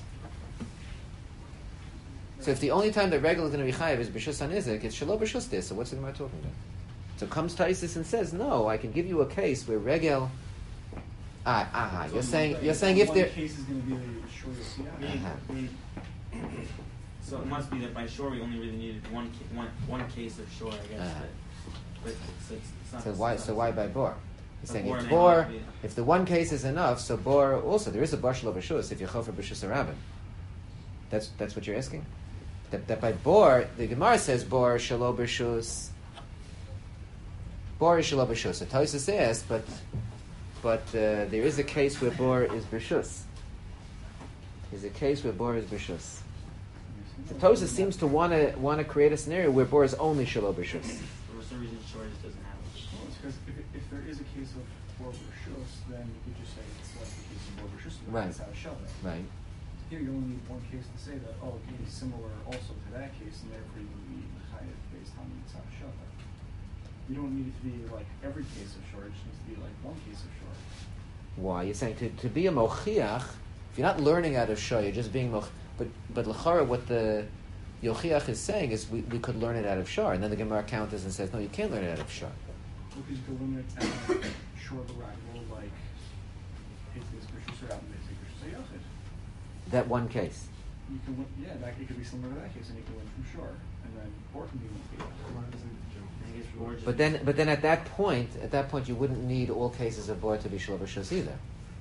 So if the only time that regel is going to be chayiv is B'Rishus HaNizik, it's shelo B'Rishus there. So what's the Gemara talking about? So comes Taisus and says, no, I can give you a case where regel. Ah, aha. You're saying you're saying if there. One case is going to be the shor I mean, I mean, so it must be that by shor we only really needed one ca- one one case of shor, I guess. Uh-huh. But, but it's, it's, it's not. So it's why? not- So why by bor? He's But saying bor if may bor, not be- if the one case is enough, so bor also there is a bar shelo B'Rishus if you chofer B'Rishus Harabim. That's that's what you're asking. That, that by bor, the Gemara says bor shelo B'Rishus. Bor is shelo B'Rishus. So Tosfos says, but but uh, there is a case where bor is B'Rishus. There's a case where bor is B'Rishus. So Tosfos seems to want to want to create a scenario where bor is only shelo B'Rishus. For some reason, shor just doesn't have it. Well, it's because if, if there is a case of bor B'Rishus, then you could just say it's like the case of bor B'Rishus. Right. That's how it shall be. Right. Here you only need one case to say that, oh, it is similar also to that case, and therefore you would be chayav based on the mitzvah shavah. You don't need it to be like every case of shor, it just needs to be like one case of shor. Why? You're saying to, to be a mochiach, if you're not learning out of shor, you're just being moch. But but l'chara, what the yochiach is saying is we, we could learn it out of shor, and then the Gemara counters and says no, you can't learn it out of shor. Because you could limit it to shor l'ragul, like it is B'Rishus Harabim, it's B'Rishus HaYachid. That one case. You can win, yeah, that, it could be similar to that case, and you can win from shor, and then bor can be one case. I guess bor just- But then but then at that point, at that point, you wouldn't need all cases of bor to be shelo B'Rishus either.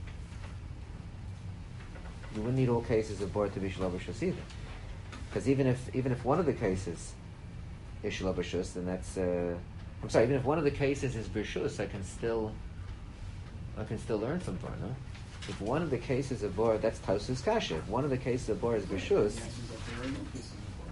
You wouldn't need all cases of bor to be shelo B'Rishus either, because even if even if one of the cases is shelo B'Rishus, then that's. Uh, I'm sorry. Even if one of the cases is B'Rishus, I can still. I can still learn from bor, no? If one of the cases of bor, that's Tosfos kasha. If one of the cases of bor is B'Rishus, The answer is that there are no cases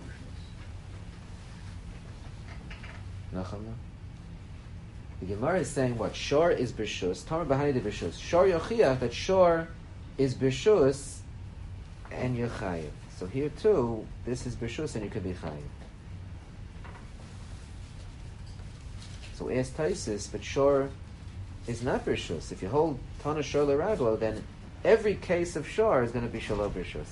of bor B'Rishus. Nacham, no? The Gemara is saying what? Shor is B'Rishus. Tamar b'hani de B'Rishus. Shor yochiach that shor is B'Rishus and you're chayiv. So here too, this is b'shus and you could be chayiv. So ask Taisus, but shor is not b'shus. If you hold tana shor l'raglo, then every case of shor is going to be shalo b'shus.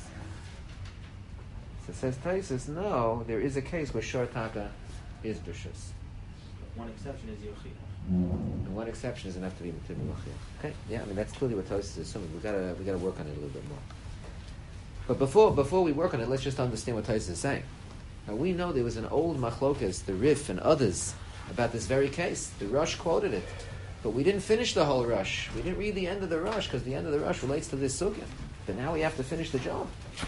So says Taisus, no, there is a case where shor taka is b'shus. One exception is yochid. And one exception is enough to be to be mochiyah. Okay, yeah, I mean that's clearly what Taisus is assuming. We gotta we gotta work on it a little bit more. But before before we work on it, let's just understand what Taisus is saying. Now we know there was an old machlokas, the Rif and others, about this very case. The Rosh quoted it, but we didn't finish the whole Rosh. We didn't read the end of the Rosh because the end of the Rosh relates to this sugya. But now we have to finish the job.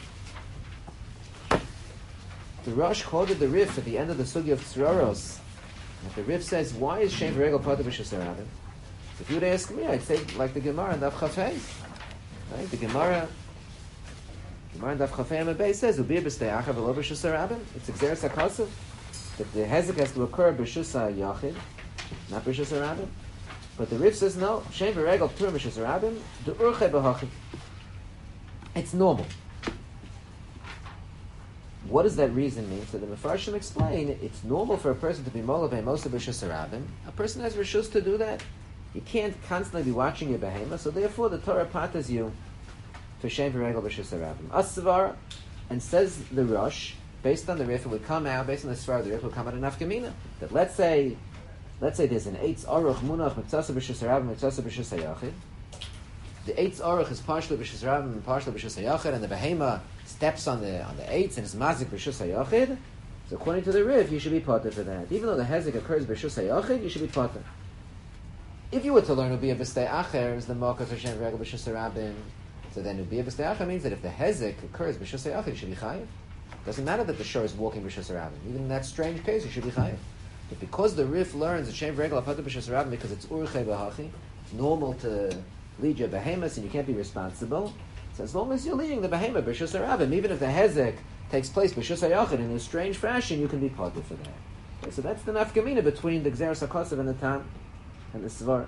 The Rosh quoted the Rif at the end of the sugya of Tzroros. If the Rif says, why is Shem V'Regel Potter B'Shus Harabim? If you would ask me, I'd say like the Gemara in Daf Chafei. Right? The Gemara, Gemara in Daf Chafei Amabei says, Ubir B'Stei Achav V'Lo B'Shus Harabim. It's Exeris HaKosav. That the Hezek has to occur B'Shus HaYachid, not B'Shus Harabim. But the Rif says, no, Shem V'Regel P'Tur B'Shus Harabim, D'Urchei B'Hachid. It's normal. What does that reason mean? So the Mefarshim explain it's normal for a person to be mola behemosa b'shus harabim. A person has rishus to do that. You can't constantly be watching your behema, so therefore the Torah patters you to shem v'regel b'shus harabim. As-Savara, and says the Rosh, based on the Rif, it would come out, based on the Svar of the Rif, it would come out in Nafkamina. That let's say, let's say there's an Eitz Aruch Munach Mitzasa b'shus harabim, Mitzasa b'shus hayachid. The Eitz Aruch is partially b'shus harabim and partially b'shus hayachid, and the behema steps on the on the eights and is mazik b'shus hayachid. So according to the Rif, you should be potter for that. Even though the hezek occurs b'shus hayachid, you should be potter. If you were to learn ubiyah b'stei acher is the mokas Hashem v'regel b'shus harabim, so then ubiyah b'stei acher means that if the hezek occurs b'shus hayachid, you should be chayiv. Doesn't matter that the shor is walking b'shus harabim. Even in that strange case, you should be chayiv. But because the Rif learns Hashem v'regel potter b'shus harabim because it's urchei b'hachi, it's normal to lead your behemoths and you can't be responsible. So as long as you're leading the behemoth b'shus harabim, even if the hezek takes place b'shus hayachid in a strange fashion, you can be potter for that. Okay, so that's the nafkamina between the Gzeres HaKosav and the Tam and the Svar.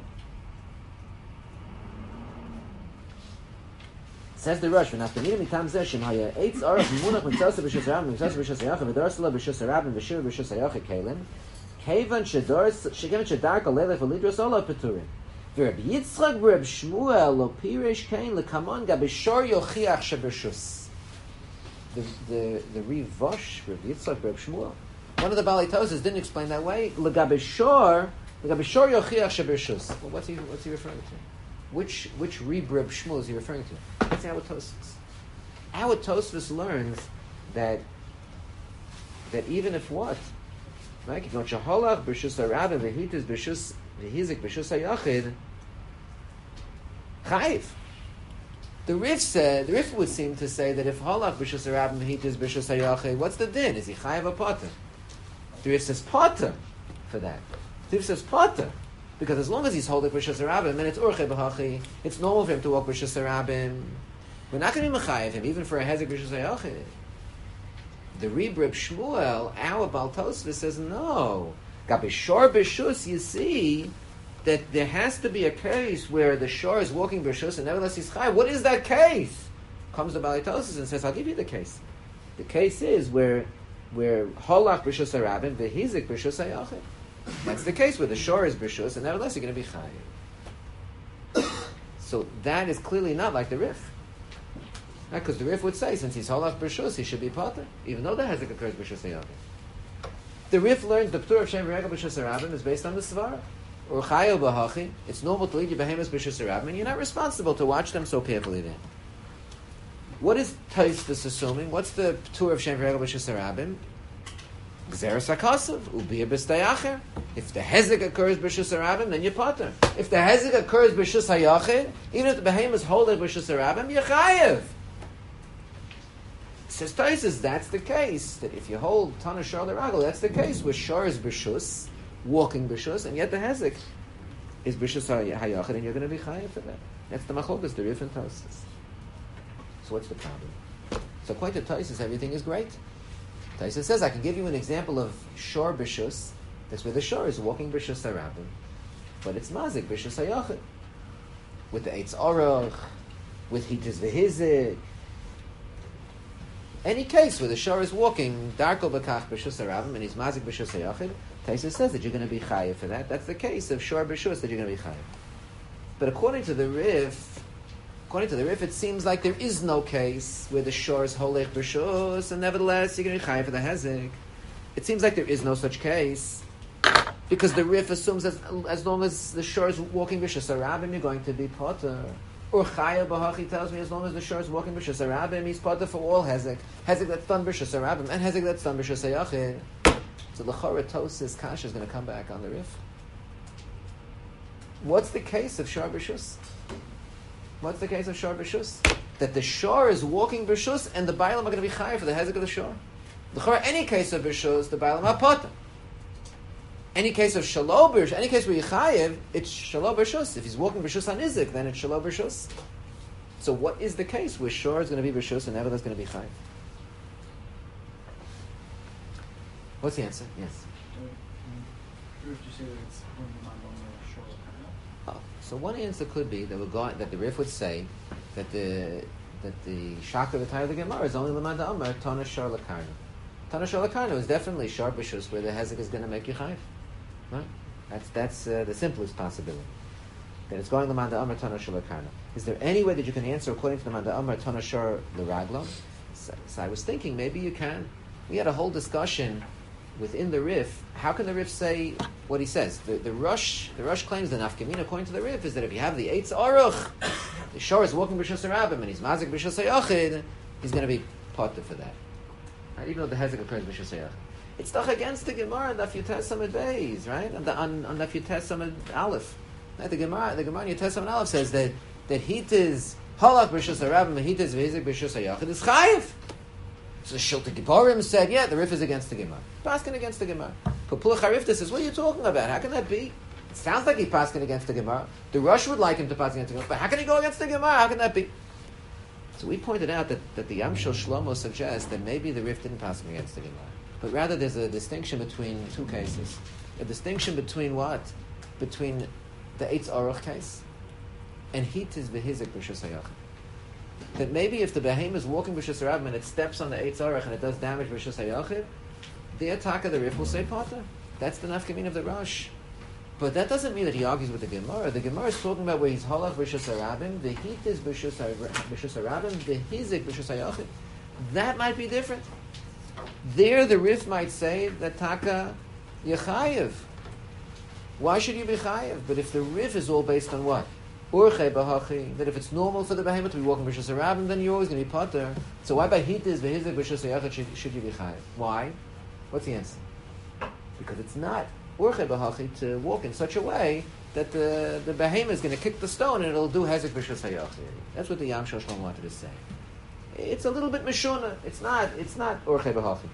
Says the Rosh, v'nafkamina mitam zeh shem haya eitz arach munach mitzasa b'shus harabim, mitzasa b'shus hayachid, v'darsala b'shus harabim, v'shir b'shus hayachid kelim, kevan shedars, shekevan shedarka lelech v'lidros ola peturim. V'Reb Yitzchak v'Reb Shmuel lo pirish kain lekamon gabishor yochiach shebeshus. The the the Rivosh Reb Yitzchak v'Reb Shmuel. One of the Balei Tosas didn't explain that way. Legabishor legabishor yochiach shebeshus. Well, what's he what's he referring to? Which which Reb Reb Shmuel is he referring to? That's our Tosas. Our Tosas learns that that even if what, right? If not shaholach b'shus harabim v'hitis b'shus v'hizik b'shus hayachid, chayiv. The Rif said, the Rif would seem to say that if halach b'shus harabim v'hitis b'shus hayachid, what's the din? Is he chayiv or potter? The Rif says potter for that. The Rif says potter because as long as he's holding b'shus harabim and it's urchei b'hachi, it's normal for him to walk b'shus harabim. We're not going to be mechayiv him even for a hezik b'shus hayachid. The Reb Reb Shmuel, our Baal Tosfos, says no. Gabishor b'shus, you see that there has to be a case where the shor is walking b'shus and nevertheless he's chayiv. What is that case? Comes the Balei Tosfos and says, I'll give you the case. The case is where where holach b'shus harabim v'hizik b'shus hayachid. That's the case where the shor is b'shus and nevertheless you're going to be chayiv. So that is clearly not like the Rif. Because the Rif would say, since he's holach b'shus, he should be potter, even though the hezek occurs b'shus hayachid. The Rif learns the p'tur of shem v'regel b'shus harabim is based on the svara. Or chayo b'hachi, it's normal to lead your behemoths b'shus harabim, and you're not responsible to watch them so carefully then. What is Tosfos assuming? What's the p'tur of shem v'regel b'shus harabim? Gzeres HaKosav, ubiyah b'stei acher. If the hezek occurs b'shus harabim, then you're potter. If the hezek occurs b'shus hayachid, even if the behemoths hold it b'shus harabim, you're chayev. Says Tosfos, that's the case. That if you hold Tana Shor L'Ragel, that's the case where Shor is b'shus, walking b'shus, and yet the hezek is b'shus hayachid, and you're going to be chayev for that. That's the machlokas, the Rif and Tosfos. So what's the problem? So according to Tosfos, everything is great. Tosfos says, I can give you an example of Shor b'shus. That's where the Shor is walking b'shus harabim, but it's mazik b'shus hayachid with the Eitz Aruch, with hitis v'hizik. Any case where the shor is walking darko b'kach b'shus harabim and he's mazik b'shus hayachid, Taisa says that you're going to be chayiv for that. That's the case of shor b'shus that you're going to be chayiv. But according to the Rif, according to the Rif, it seems like there is no case where the shor is holech b'shus and nevertheless you're going to be chayiv for the hezek. It seems like there is no such case because the Rif assumes as as long as the shor is walking b'shus harabim, you're going to be potter. Or Chaya Bahachi tells me as long as the shor is walking b'shus harabim, he's potter for all hezek. Hezek that's done b'shus harabim and hezek that's done b'shus hayachid. So the Chora Tosis Kasha is going to come back on the Rif. What's the case of shor b'shus? What's the case of shor b'shus? That the shor is walking b'shus and the bailam are going to be chayiv for the hezek of the shor. The Chora, any case of b'shus, the bailam are potter. Any case of shalo b'shus, any case where you chayiv, it's shalo b'shus. If he's walking b'shus on izik, then it's shalo b'shus. So what is the case where shor is going to be b'shus and nevertheless going to be chayiv? What's the answer? Yes. Oh, so one answer could be that we're going, that the Rif would say that the that the shaka of the of the Gemara is only lemad amar tana shor lakarna. Tana shor lakarna is definitely shor b'shus where the hezek is going to make you chayiv. Right? That's that's uh, the simplest possibility. That it's going lemad amar tana shor lakarna. Is there any way that you can answer according to the lemad amar tana shor l'raglo? So, so I was thinking maybe you can. We had a whole discussion within the Rif. How can the Rif say what he says? The, the Rush the Rush claims the nafkamina according to the Rif is that if you have the Eitz Aruch, the shor is walking b'shus harabim and he's mazik b'shus hayachid, he's going to be potter for that. Right? Even though the hezek occurs b'shus hayachid. It's doch against the Gemara on Daf Yutes Samad Beis, right? On the on, on Daf Yutes Samad Aleph. Right? The Gemara the Gemara on Yutes Samad Aleph says that that heat is halach b'shus harabim and heat is v'hezek b'shus hayachid is chayiv. So Shilta Gibborim said, yeah, the Rif is against the Gemara. Paskin against the Gemara. Kapula Charifta says, what are you talking about? How can that be? It sounds like he paskin against the Gemara. The Rush would like him to paskin against the Gemara, but how can he go against the Gemara? How can that be? So we pointed out that, that the Yamshel Shlomo suggests that maybe the Rif didn't paskin against the Gemara. But rather there's a distinction between two cases. A distinction between what? Between the Eitz Aruch case and Hit is Behizik B'Shus Hayachid. That maybe if the behemoth is walking b'shus harabim and it steps on the Eitz Aruch and it does damage b'shus hayachid, the attack of the Rif will say potter. That's the nafkamin of the Rosh. But that doesn't mean that he argues with the Gemara. The Gemara is talking about where he's halach b'shus harabim, the heat is b'shus harabim, the hizik b'shus hayachid. That might be different. There, the Rif might say that taka yechayev. Why should you be chayev? But if the Rif is all based on what? Urche bahachi, that if it's normal for the behemoth to be walking b'shus harabim, then you're always going to be potter. So why by hitis v'hizik b'shus hayachid should, should you be chayiv? Why? What's the answer? Because it's not urche bahachi to walk in such a way that the the behemoth is going to kick the stone and it'll do hizik b'shus hayachid. That's what the Yam Shel Shlomo wanted to say. It's a little bit mishuna. It's not. It's not urche bahachi.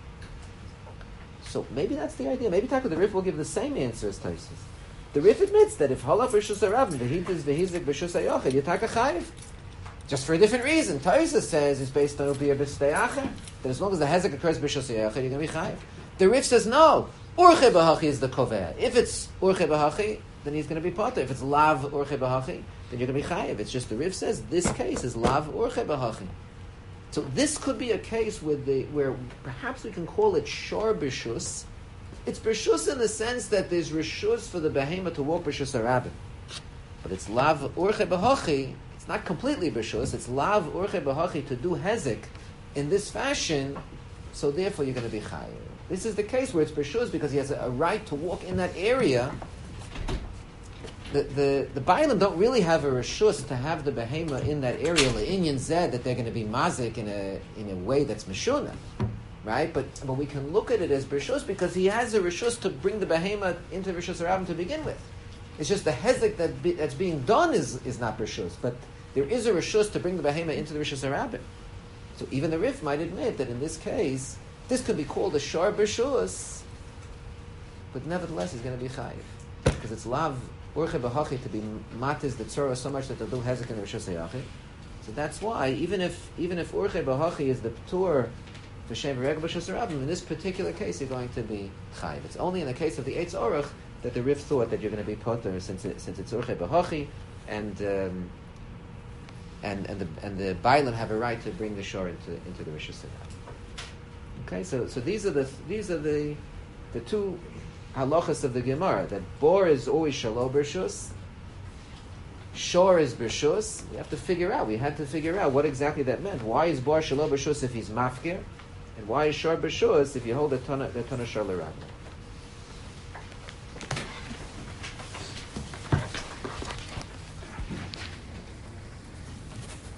So maybe that's the idea. Maybe Taka the Rif will give the same answer as Taisus. The Rif admits that if halach b'shus harabim, the heat is v'hizik b'shus hayachid, you take a chayiv. Just for a different reason. Taisa says it's based on ubiyah b'steyacher, that as long as the hezek occurs b'shus hayachid, you're going to be chayiv. The Rif says no. Urche b'hachi is the koveh. If it's urche b'hachi, then he's going to be potter. If it's lav urche b'hachi, then you're going to be chayiv. It's just the Rif says this case is lav urche b'hachi. So this could be a case where the where perhaps we can call it shor b'shus. It's b'shus in the sense that there's reshus for the behemoth to walk b'shus harabim, but it's lav urche b'hachi. It's not completely b'shus. It's lav urche b'hachi to do hezek in this fashion. So therefore, you're going to be chayiv. This is the case where it's b'shus because he has a, a right to walk in that area. The the the Bailam don't really have a reshus to have the behemoth in that area le'inyan zed that they're going to be mazik in a in a way that's meshuna. Right, but but we can look at it as b'shus because he has a reshus to bring the behemoth into reshus harabim to begin with. It's just the hezek that be, that's being done is, is not b'shus, but there is a reshus to bring the behemoth into the reshus harabim. So even the Rif might admit that in this case, this could be called a shor b'shus, but nevertheless he's going to be chayiv because it's lav urche b'hachi to be matiz the tzorah so much that they'll do hezek in the reshus hayachid. So that's why even if even if urche b'hachi is the ptur in this particular case, you're going to be chayiv. It's only in the case of the Eitz Aruch that the Rif thought that you're going to be potter since it, since it's urche b'hachi, and um, and and the and the Bailam have a right to bring the shor into into the reshus harabim. Okay, so so these are the these are the the two halachas of the Gemara. That bor is always shalo bershus, shor is bershus. We have to figure out. We had to figure out what exactly that meant. Why is bor shalo bershus if he's mafkir, and why is shor bershus if you hold the tana the tana shor l'ragla?